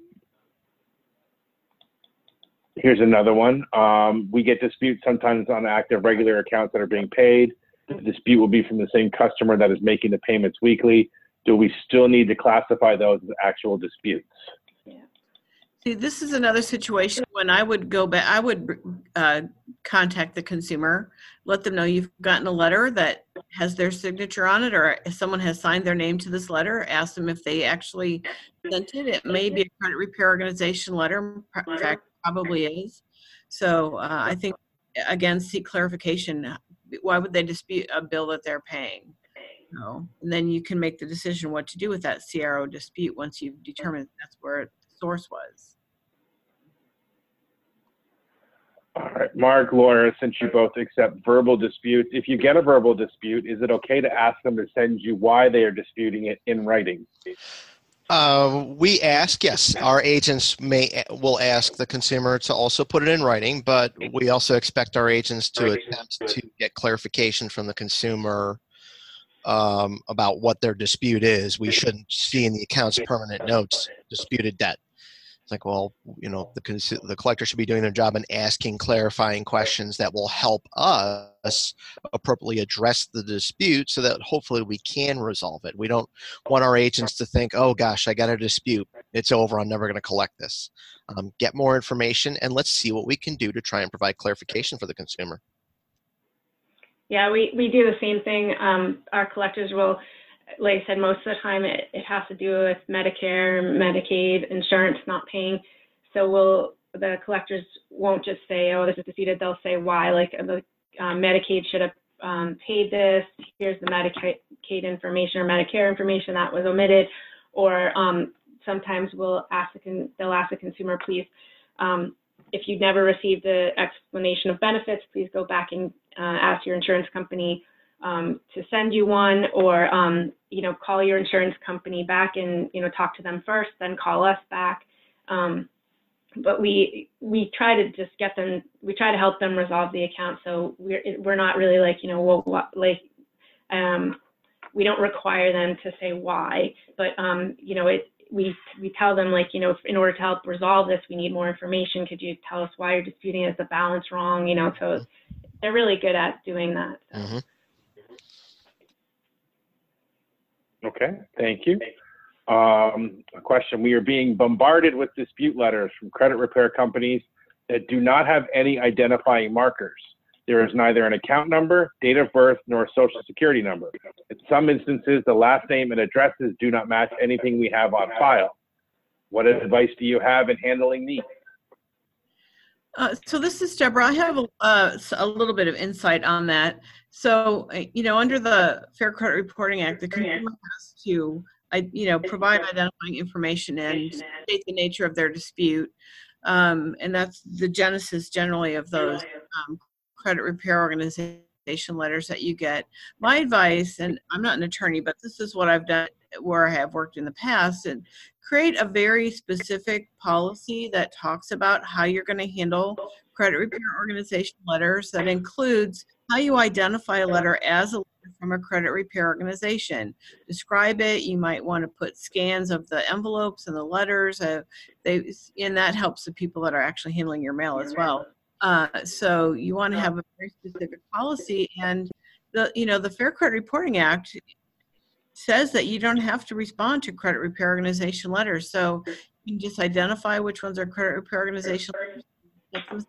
Here's another one. Um, we get disputes sometimes on active regular accounts that are being paid. The dispute will be from the same customer that is making the payments weekly. Do we still need to classify those as actual disputes? Yeah. See, this is another situation when I would go back, I would uh, contact the consumer, let them know you've gotten a letter that has their signature on it, or if someone has signed their name to this letter, ask them if they actually sent it. It may be a credit repair organization letter. In fact, probably is. So uh, I think, again, seek clarification. Why would they dispute a bill that they're paying? No. And then you can make the decision what to do with that C R O dispute once you've determined that's where the source was. All right, Mark, Laura, since you both accept verbal disputes, if you get a verbal dispute, is it okay to ask them to send you why they are disputing it in writing? Uh, we ask, yes, our agents may will ask the consumer to also put it in writing, but we also expect our agents to attempt to get clarification from the consumer um, about what their dispute is. We shouldn't see in the account's permanent notes disputed debt. It's like, well, you know, the cons- the collector should be doing their job and asking clarifying questions that will help us appropriately address the dispute so that hopefully we can resolve it. We don't want our agents to think, oh gosh, I got a dispute. It's over. I'm never going to collect this. Um, get more information and let's see what we can do to try and provide clarification for the consumer. Yeah, we, we do the same thing. Um, our collectors will, like I said, most of the time it, it has to do with Medicare, Medicaid, insurance not paying. So we'll, the collectors won't just say, oh, this is disputed. They'll say why, like the uh, Medicaid should have um, paid this. Here's the Medicaid information or Medicare information that was omitted. Or um, sometimes we'll ask the con they'll ask the consumer, please, um, if you never received the explanation of benefits, please go back and uh, ask your insurance company um, to send you one, or um, you know, call your insurance company back and you know talk to them first, then call us back. Um, but we we try to just get them. We try to help them resolve the account. So we're we're not really like you know well, what, like um, we don't require them to say why, but um, you know it we we tell them, like, you know, in order to help resolve this, we need more information. Could you tell us why you're disputing? Is the balance wrong? You know, so they're really good at doing that. So. Mm-hmm. Okay, thank you. Um, a question: we are being bombarded with dispute letters from credit repair companies that do not have any identifying markers. There is neither an account number, date of birth, nor a social security number. In some instances, the last name and addresses do not match anything we have on file. What advice do you have in handling these? Uh, so this is Deborah. I have a, uh, a little bit of insight on that. So, uh, you know, under the Fair Credit Reporting Act, the consumer has to, I, you know, provide identifying information and state the nature of their dispute. Um, and that's the genesis generally of those um, credit repair organization letters that you get. My advice, and I'm not an attorney, but this is what I've done where I have worked in the past, and create a very specific policy that talks about how you're going to handle credit repair organization letters that includes how you identify a letter as a letter from a credit repair organization. Describe it. You might want to put scans of the envelopes and the letters. Uh, they, and that helps the people that are actually handling your mail as well. Uh, so you want to have a very specific policy, and the you know the Fair Credit Reporting Act says that you don't have to respond to credit repair organization letters. So you can just identify which ones are credit repair organization letters.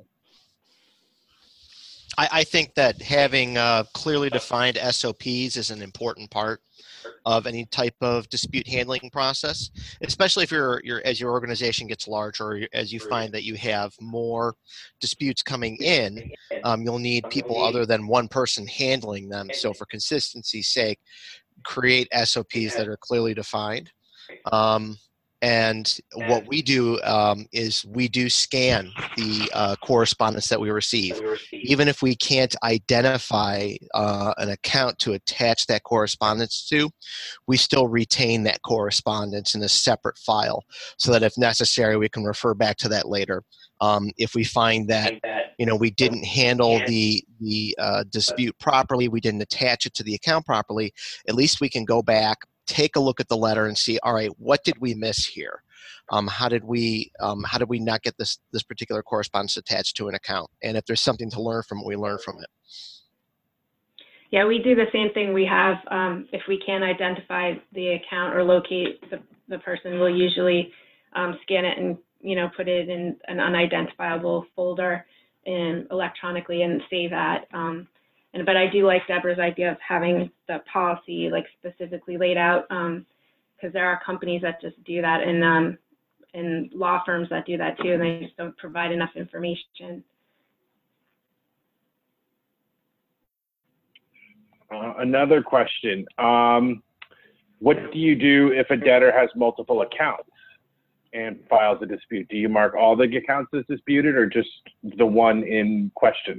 I, I think that having uh, clearly defined S O Ps is an important part of any type of dispute handling process, especially if you're, you're as your organization gets larger, or as you find that you have more disputes coming in, um, you'll need people other than one person handling them. So for consistency's sake, create S O Ps that are clearly defined. Um, and what we do um, is we do scan the uh, correspondence that we receive. Even if we can't identify uh, an account to attach that correspondence to, we still retain that correspondence in a separate file so that if necessary, we can refer back to that later. Um, if we find that, you know, we didn't handle the, the uh, dispute properly, we didn't attach it to the account properly, at least we can go back, take a look at the letter and see, all right, what did we miss here? Um, how did we um, how did we not get this this particular correspondence attached to an account? And if there's something to learn from it, we learn from it. Yeah, we do the same thing. We have, um, if we can identify the account or locate the, the person, we'll usually um, scan it and, you know, put it in an unidentifiable folder and electronically and save that. Um, And, but I do like Deborah's idea of having the policy like specifically laid out, um, because there are companies that just do that, and um, and law firms that do that too, and they just don't provide enough information. Uh, another question: um, what do you do if a debtor has multiple accounts and files a dispute? Do you mark all the accounts as disputed, or just the one in question?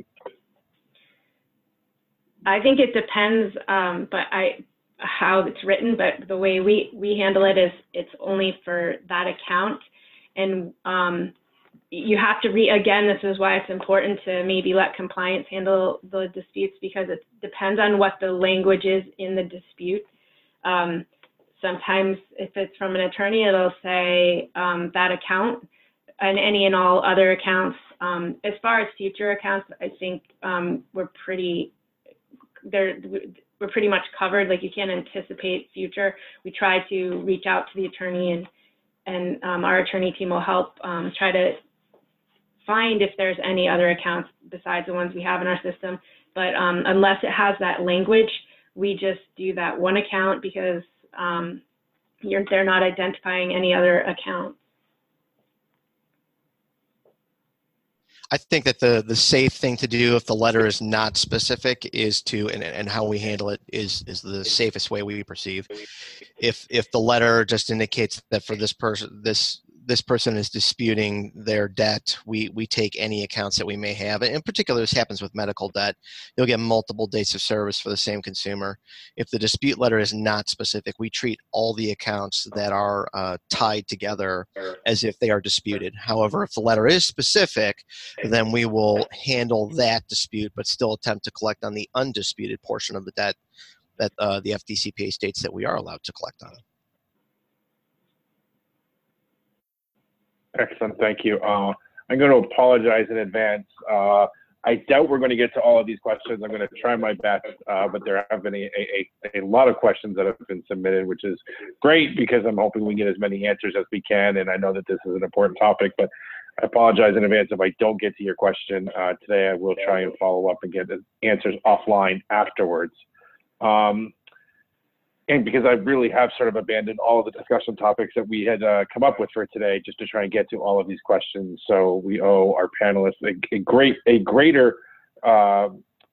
I think it depends, um, but I how it's written. But the way we we handle it is it's only for that account, and um, you have to read again. This is why it's important to maybe let compliance handle the disputes, because it depends on what the language is in the dispute. Um, sometimes, if it's from an attorney, it'll say um, that account and any and all other accounts. Um, as far as future accounts, I think um, we're pretty. They're, we're pretty much covered. Like, you can't anticipate future. We try to reach out to the attorney, and and um, our attorney team will help um, try to find if there's any other accounts besides the ones we have in our system. But um, unless it has that language, we just do that one account, because um, you're, they're not identifying any other accounts. I think that the the safe thing to do if the letter is not specific is to, and, and how we handle it is is the safest way we perceive. If if the letter just indicates that for this person this this person is disputing their debt, we we take any accounts that we may have. In particular, this happens with medical debt. You'll get multiple dates of service for the same consumer. If the dispute letter is not specific, we treat all the accounts that are uh, tied together as if they are disputed. However, if the letter is specific, then we will handle that dispute, but still attempt to collect on the undisputed portion of the debt that uh, the F D C P A states that we are allowed to collect on. Excellent, thank you. Uh, I'm going to apologize in advance. Uh, I doubt we're going to get to all of these questions. I'm going to try my best, uh, but there have been a, a, a lot of questions that have been submitted, which is great because I'm hoping we get as many answers as we can. And I know that this is an important topic, but I apologize in advance if I don't get to your question uh, today. I will try and follow up and get the answers offline afterwards. Um, and because I really have sort of abandoned all of the discussion topics that we had uh, come up with for today, just to try and get to all of these questions. So we owe our panelists a, a great, a greater uh,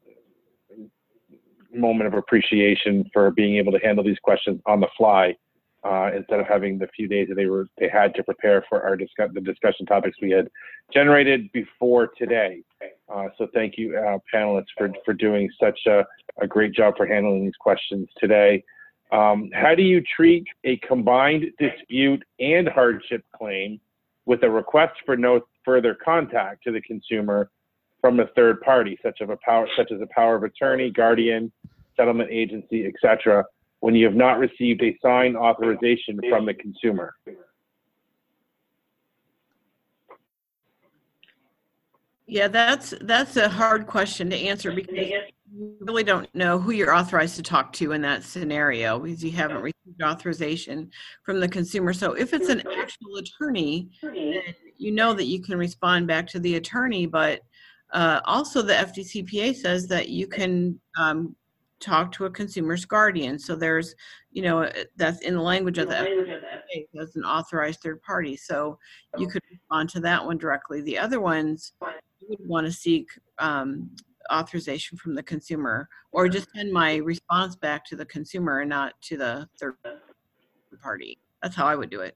moment of appreciation for being able to handle these questions on the fly, uh, instead of having the few days that they were they had to prepare for our discuss the discussion topics we had generated before today. Uh, so thank you, uh, panelists, for for doing such a, a great job for handling these questions today. Um, how do you treat a combined dispute and hardship claim with a request for no further contact to the consumer from a third party, such of a power, such as a power of attorney, guardian, settlement agency, et cetera, when you have not received a signed authorization from the consumer? Yeah, that's that's a hard question to answer because you really don't know who you're authorized to talk to in that scenario because you haven't received authorization from the consumer. So if it's an actual attorney, then you know that you can respond back to the attorney, but uh, also the F D C P A says that you can um, talk to a consumer's guardian. So there's, you know, that's in the language of the F D C P A as an authorized third party. So you could respond to that one directly. The other ones, you would want to seek um, authorization from the consumer, or just send my response back to the consumer and not to the third party. That's how I would do it.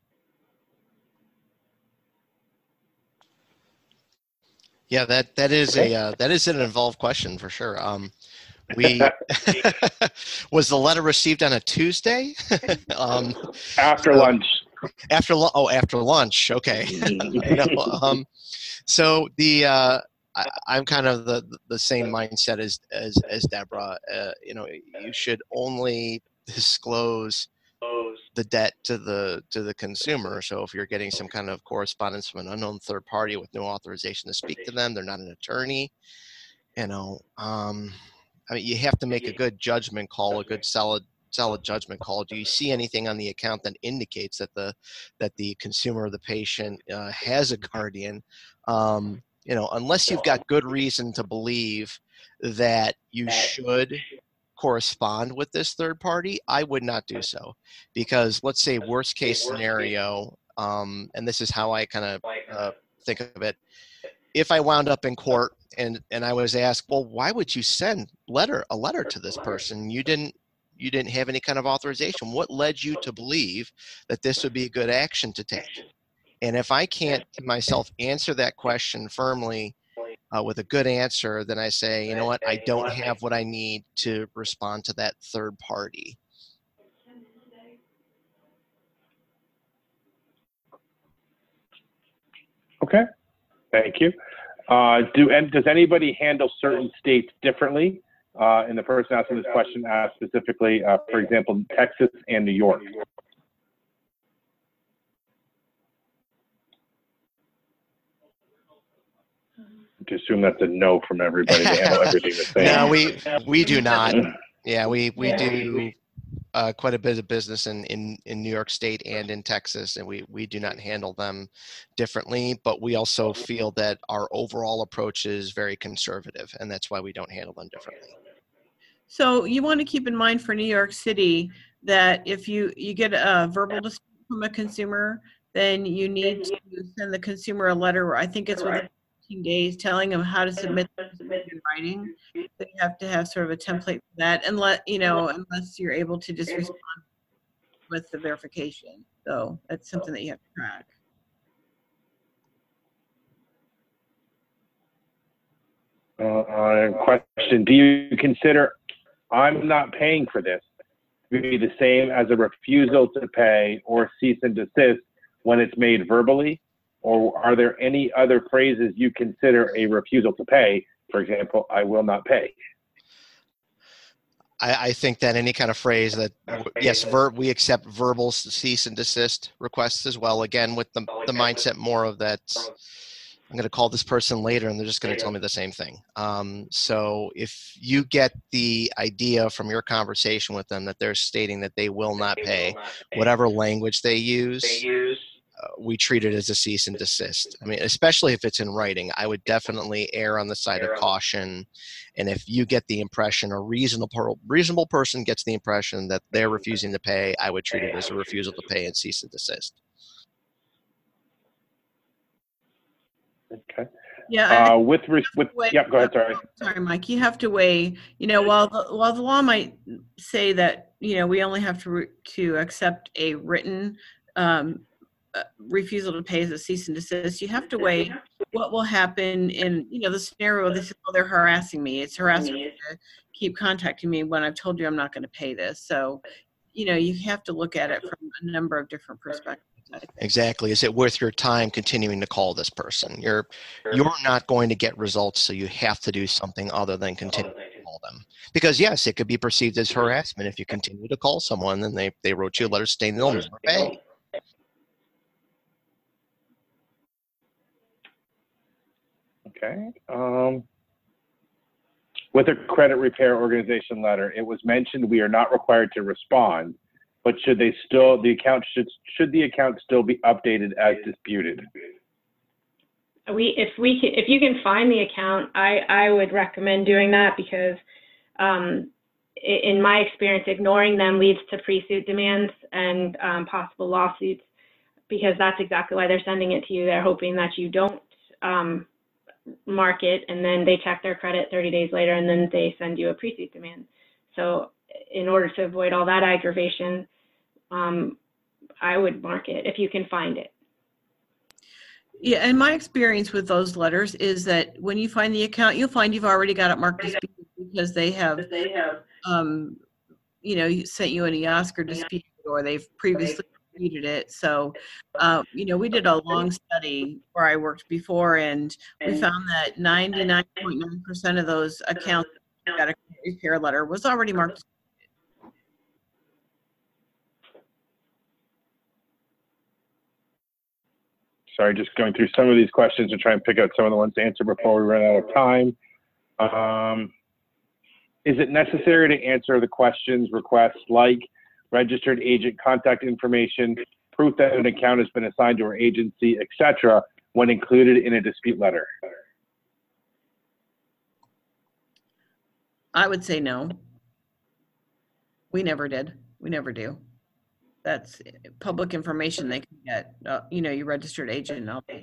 Yeah, that that is a uh, that is an involved question for sure. Um, we was the letter received on a Tuesday? um, After so, lunch. After lu- oh, after lunch. Okay. I know. Um, so the uh, I, I'm kind of the the same mindset as as as Deborah. Uh, you know, you should only disclose the debt to the to the consumer. So if you're getting some kind of correspondence from an unknown third party with no authorization to speak to them, they're not an attorney. You know, um, I mean, you have to make a good judgment call, a good solid solid judgment call. Do you see anything on the account that indicates that the that the consumer or the patient uh, has a guardian? Um, you know, unless you've got good reason to believe that you should correspond with this third party, I would not do so. Because let's say worst case scenario, um, and this is how I kind of uh, think of it. If I wound up in court and and I was asked, well, why would you send letter a letter to this person? You didn't you didn't have any kind of authorization. What led you to believe that this would be a good action to take? And if I can't myself answer that question firmly uh, with a good answer, then I say, you know what, I don't have what I need to respond to that third party. Okay, thank you. Uh, do and does anybody handle certain states differently? Uh, and the person asking this question asked specifically, uh, for example, Texas and New York. To assume that's a no from everybody. They handle everything the same. No, we we do not. Yeah, we we do uh, quite a bit of business in, in in New York State and in Texas, and we we do not handle them differently. But we also feel that our overall approach is very conservative, and that's why we don't handle them differently. So you want to keep in mind for New York City that if you you get a verbal dispute from a consumer, then you need to send the consumer a letter. I think it's within fifteen days, telling them how to submit in writing. So you have to have sort of a template for that, and let you know, unless you're able to just respond with the verification. So that's something that you have to track. Uh, question: do you consider "I'm not paying for this" to be the same as a refusal to pay or cease and desist when it's made verbally? Or are there any other phrases you consider a refusal to pay? For example, "I will not pay"? I, I think that any kind of phrase that, yes, ver, we accept verbal cease and desist requests as well. Again, with the, the mindset more of that, I'm going to call this person later and they're just going to tell me the same thing. Um, so if you get the idea from your conversation with them that they're stating that they will not pay, whatever language they use, uh, we treat it as a cease and desist. I mean, especially if it's in writing, I would definitely err on the side of caution. And if you get the impression, a reasonable reasonable person gets the impression that they're refusing to pay, I would treat it as a refusal to pay and cease and desist. Okay. Yeah. Uh, with, res- with, Wait, yep, go ahead, sorry. Sorry, Mike, you have to weigh, you know, while the, while the law might say that, you know, we only have to, re- to accept a written um, uh, refusal to pay as a cease and desist, you have to weigh what will happen in, you know, the scenario where they say, well, they're harassing me. It's harassment to keep contacting me when I've told you I'm not going to pay this. So, you know, you have to look at it from a number of different perspectives. Exactly. Is it worth your time continuing to call this person? You're you're not going to get results, so you have to do something other than continue to call them. Because yes, it could be perceived as harassment if you continue to call someone and they, they wrote you a letter stating they'll never pay. Okay. Um, with a credit repair organization letter, it was mentioned we are not required to respond, but should they still, the account should, should the account still be updated as disputed? We, if we, can, if you can find the account, I, I would recommend doing that because, um, in my experience, ignoring them leads to pre-suit demands and um, possible lawsuits because that's exactly why they're sending it to you. They're hoping that you don't um, mark it, and then they check their credit thirty days later, and then they send you a pre-suit demand. So in order to avoid all that aggravation, um, I would mark it if you can find it. Yeah, and my experience with those letters is that when you find the account, you'll find you've already got it marked disputed because they have, they have, um, you know, sent you an E O S C or disputed, or they've previously disputed it. So, uh, you know, we did a long study where I worked before, and we found that ninety-nine point nine percent of those accounts that got a repair letter was already marked. Sorry, just going through some of these questions to try and pick out some of the ones to answer before we run out of time. Um, is it necessary to answer the questions, requests like registered agent contact information, proof that an account has been assigned to our agency, et cetera, when included in a dispute letter? I would say no. We never did. We never do. That's public information they can get, uh, you know, your registered agent and all that.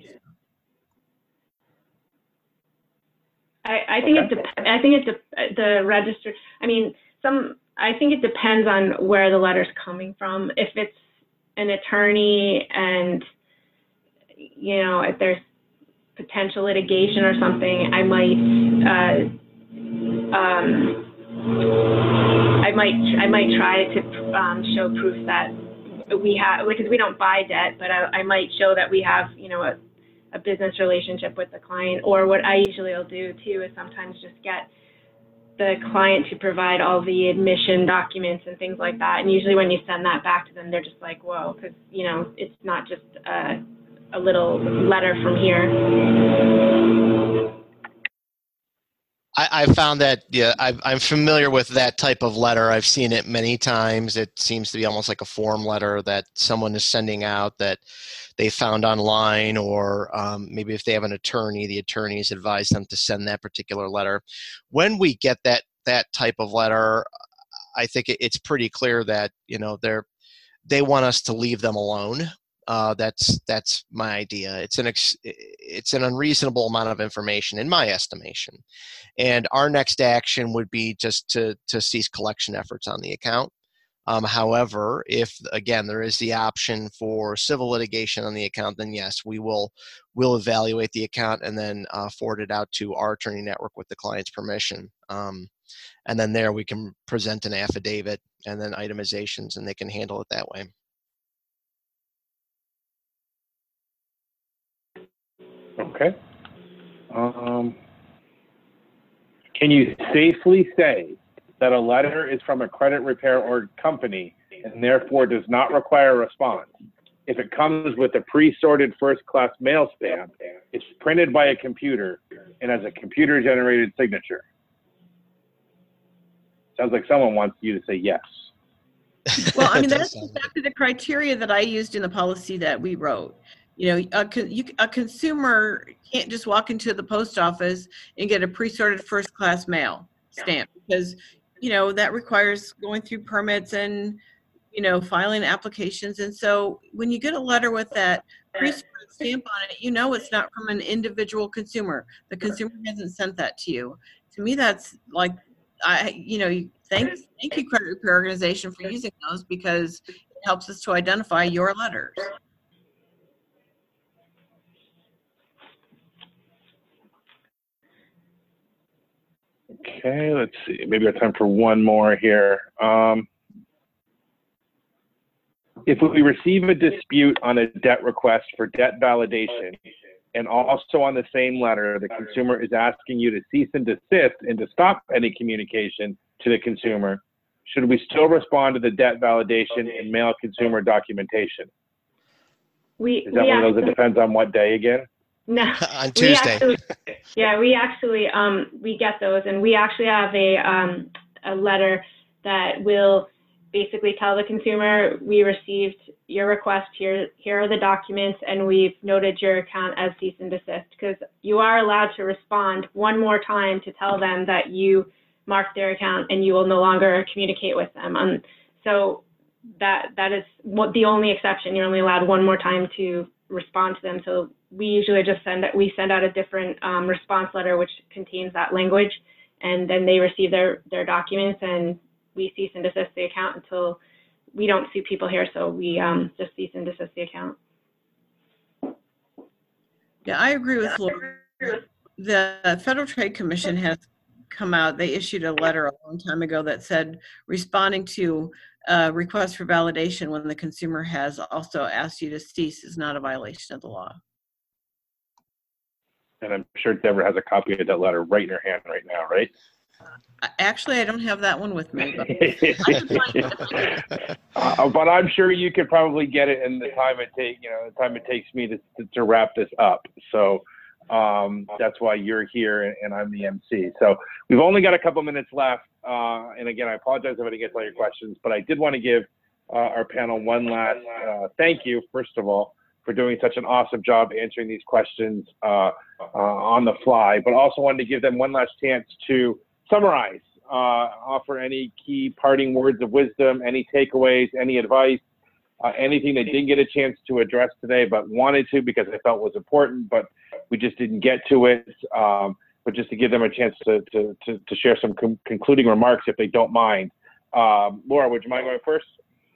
I, I think Okay. it dep- I think it de- the registered, I mean, some, I think it depends on where the letter's coming from. If it's an attorney and, you know, if there's potential litigation or something, I might, uh, um, I might, I might try to um, show proof that we have, because we don't buy debt, but I, I might show that we have, you know, a, a business relationship with the client. Or what I usually will do too is sometimes just get the client to provide all the admission documents and things like that. And usually when you send that back to them, they're just like, whoa, because, you know, it's not just a, a little letter from here. I, I found that, yeah, I've, I'm familiar with that type of letter. I've seen it many times. It seems to be almost like a form letter that someone is sending out that they found online, or um, maybe if they have an attorney, the attorneys advise them to send that particular letter. When we get that that type of letter, I think it, it's pretty clear that, you know, they're they want us to leave them alone. Uh, that's that's my idea. It's an ex, it's an unreasonable amount of information in my estimation, and our next action would be just to to cease collection efforts on the account. Um, however, if again there is the option for civil litigation on the account, then yes, we will will evaluate the account and then uh, forward it out to our attorney network with the client's permission. Um, and then there we can present an affidavit and then itemizations, and they can handle it that way. Okay. Um, can you safely say that a letter is from a credit repair or company and therefore does not require a response. If it comes with a pre-sorted first-class mail stamp, it's printed by a computer and has a computer-generated signature. Sounds like someone wants you to say yes. Well, I mean, Does that's sound- exactly the criteria that I used in the policy that we wrote. You know, a, con- you, a consumer can't just walk into the post office and get a pre-sorted first-class mail stamp because, you know, that requires going through permits and, you know, filing applications. And so when you get a letter with that pre-sorted stamp on it, you know it's not from an individual consumer. The consumer hasn't sent that to you. To me, that's like, I, you know, thank, thank you, Credit Repair Organization, for using those because it helps us to identify your letters. Okay, let's see. Maybe we have time for one more here. Um, if we receive a dispute on a debt request for debt validation, and also on the same letter, the consumer is asking you to cease and desist and to stop any communication to the consumer, should we still respond to the debt validation and mail consumer documentation? We, Is that we one of those that actually- depends on what day again? No. On We Tuesday. actually, yeah, we actually, um, we get those, and we actually have a, um, a letter that will basically tell the consumer, we received your request, here, here are the documents, and we've noted your account as cease and desist, because you are allowed to respond one more time to tell them that you marked their account and you will no longer communicate with them. Um, so that, that is what the only exception. You're only allowed one more time to respond to them. So we usually just send that we send out a different um, response letter which contains that language, and then they receive their their documents, and we cease and desist the account until we don't see people here. So we um, just cease and desist the account. Yeah, I agree with Laura. The Federal Trade Commission has come out, they issued a letter a long time ago that said responding to uh, requests for validation when the consumer has also asked you to cease is not a violation of the law. And I'm sure Deborah has a copy of that letter right in her hand right now, right? Actually, I don't have that one with me. But, I can find it. uh, but I'm sure you could probably get it in the time it take, you know, the time it takes me to, to, to wrap this up. So um, that's why you're here and, and I'm the M C. So we've only got a couple minutes left. Uh, and again, I apologize if I didn't get to all your questions, but I did want to give uh, our panel one last uh, thank you, first of all, for doing such an awesome job answering these questions uh, uh, on the fly, but also wanted to give them one last chance to summarize, uh, offer any key parting words of wisdom, any takeaways, any advice, uh, anything they didn't get a chance to address today but wanted to because they felt was important, but we just didn't get to it. Um, but just to give them a chance to, to, to, to share some con concluding remarks if they don't mind. Um, Laura, would you mind going first?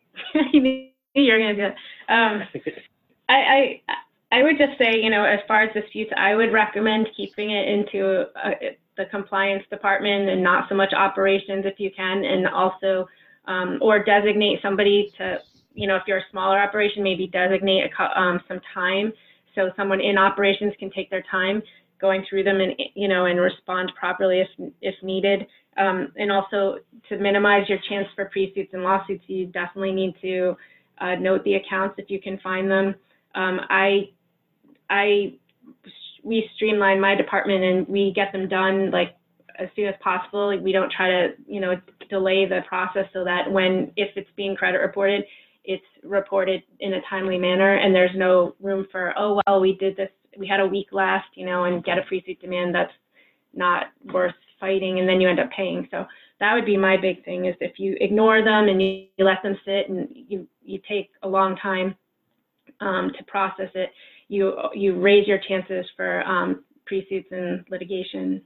You're going to do it. Um, I, I, I would just say, you know, as far as disputes, I would recommend keeping it into uh, the compliance department and not so much operations if you can, and also, um, or designate somebody to, you know, if you're a smaller operation, maybe designate a, um, some time so someone in operations can take their time going through them and, you know, and respond properly if, if needed. Um, and also to minimize your chance for pre-suits and lawsuits, you definitely need to uh, note the accounts if you can find them. Um, I, I, we streamline my department and we get them done like as soon as possible. Like, we don't try to, you know, delay the process so that when, if it's being credit reported, it's reported in a timely manner, and there's no room for, oh, well, we did this, we had a week last, you know, and get a pre-suit demand. That's not worth fighting, and then you end up paying. So that would be my big thing, is if you ignore them and you, you let them sit and you, you take a long time um, to process it, you, you raise your chances for um, pre-suits and litigation.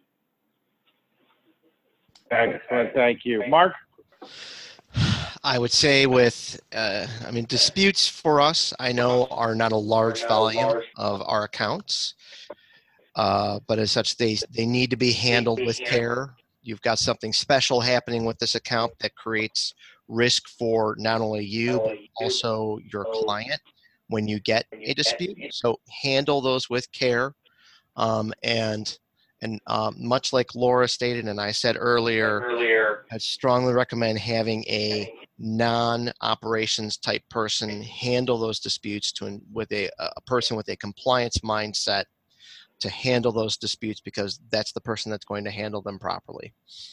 Excellent, thank you. Mark? I would say with, uh, I mean, disputes for us, I know are not a large volume of our accounts, uh, but as such, they, they need to be handled with care. You've got something special happening with this account that creates risk for not only you, but also your client when you get a dispute. So handle those with care. Um, and And um, much like Laura stated and I said earlier, Earlier. I strongly recommend having a non-operations type person handle those disputes to with a, a person with a compliance mindset to handle those disputes, because that's the person that's going to handle them properly.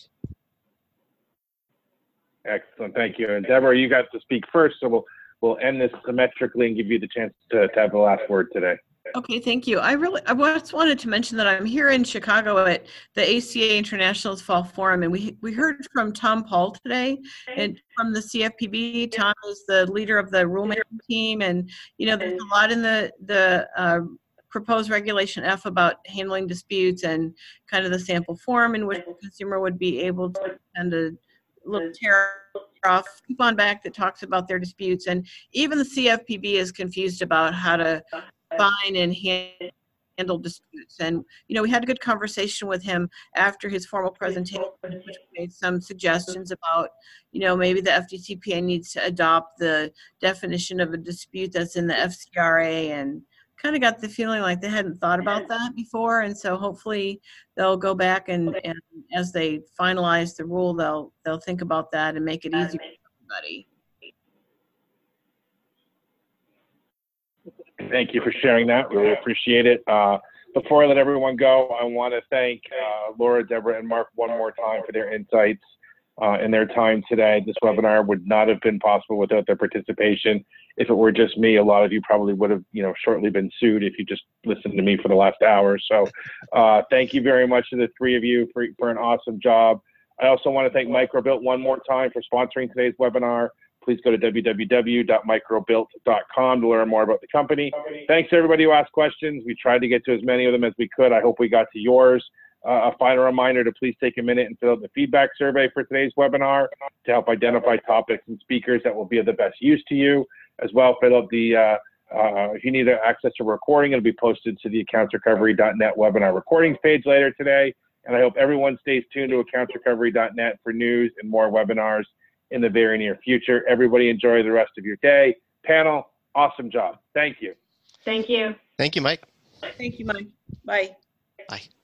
Excellent, thank you. And Deborah, you got to speak first, so we'll we'll end this symmetrically and give you the chance to, to have the last word today. Okay, thank you. I really, I just wanted to mention that I'm here in Chicago at the A C A International's Fall Forum, and we we heard from Tom Paul today, and from the C F P B. Tom is the leader of the rulemaking team, and you know, there's a lot in the the uh, proposed regulation F about handling disputes and kind of the sample form in which the consumer would be able to send a little tariff off coupon back that talks about their disputes, and even the C F P B is confused about how to fine and handle disputes. And you know, we had a good conversation with him after his formal presentation, which made some suggestions about, you know, maybe the F D C P A needs to adopt the definition of a dispute that's in the F C R A, and kind of got the feeling like they hadn't thought about that before. And so hopefully they'll go back and, and as they finalize the rule, they'll they'll think about that and make it easier for everybody. Thank you for sharing that. Really appreciate it. Uh, before I let everyone go, I want to thank uh, Laura, Deborah, and Mark one more time for their insights uh, and their time today. This webinar would not have been possible without their participation. If it were just me, a lot of you probably would have, you know, shortly been sued if you just listened to me for the last hour. So uh, thank you very much to the three of you for, for an awesome job. I also want to thank Microbuilt one more time for sponsoring today's webinar. Please go to w w w dot microbuilt dot com to learn more about the company. Thanks to everybody who asked questions. We tried to get to as many of them as we could. I hope we got to yours. Uh, a final reminder to please take a minute and fill out the feedback survey for today's webinar to help identify topics and speakers that will be of the best use to you. As well, fill out the, uh, uh, if you need access to a recording, it'll be posted to the accounts recovery dot net webinar recordings page later today. And I hope everyone stays tuned to accounts recovery dot net for news and more webinars in the very near future. Everybody enjoy the rest of your day. Panel, awesome job. Thank you. Thank you. Thank you, Mike. Thank you, Mike. Bye. Bye.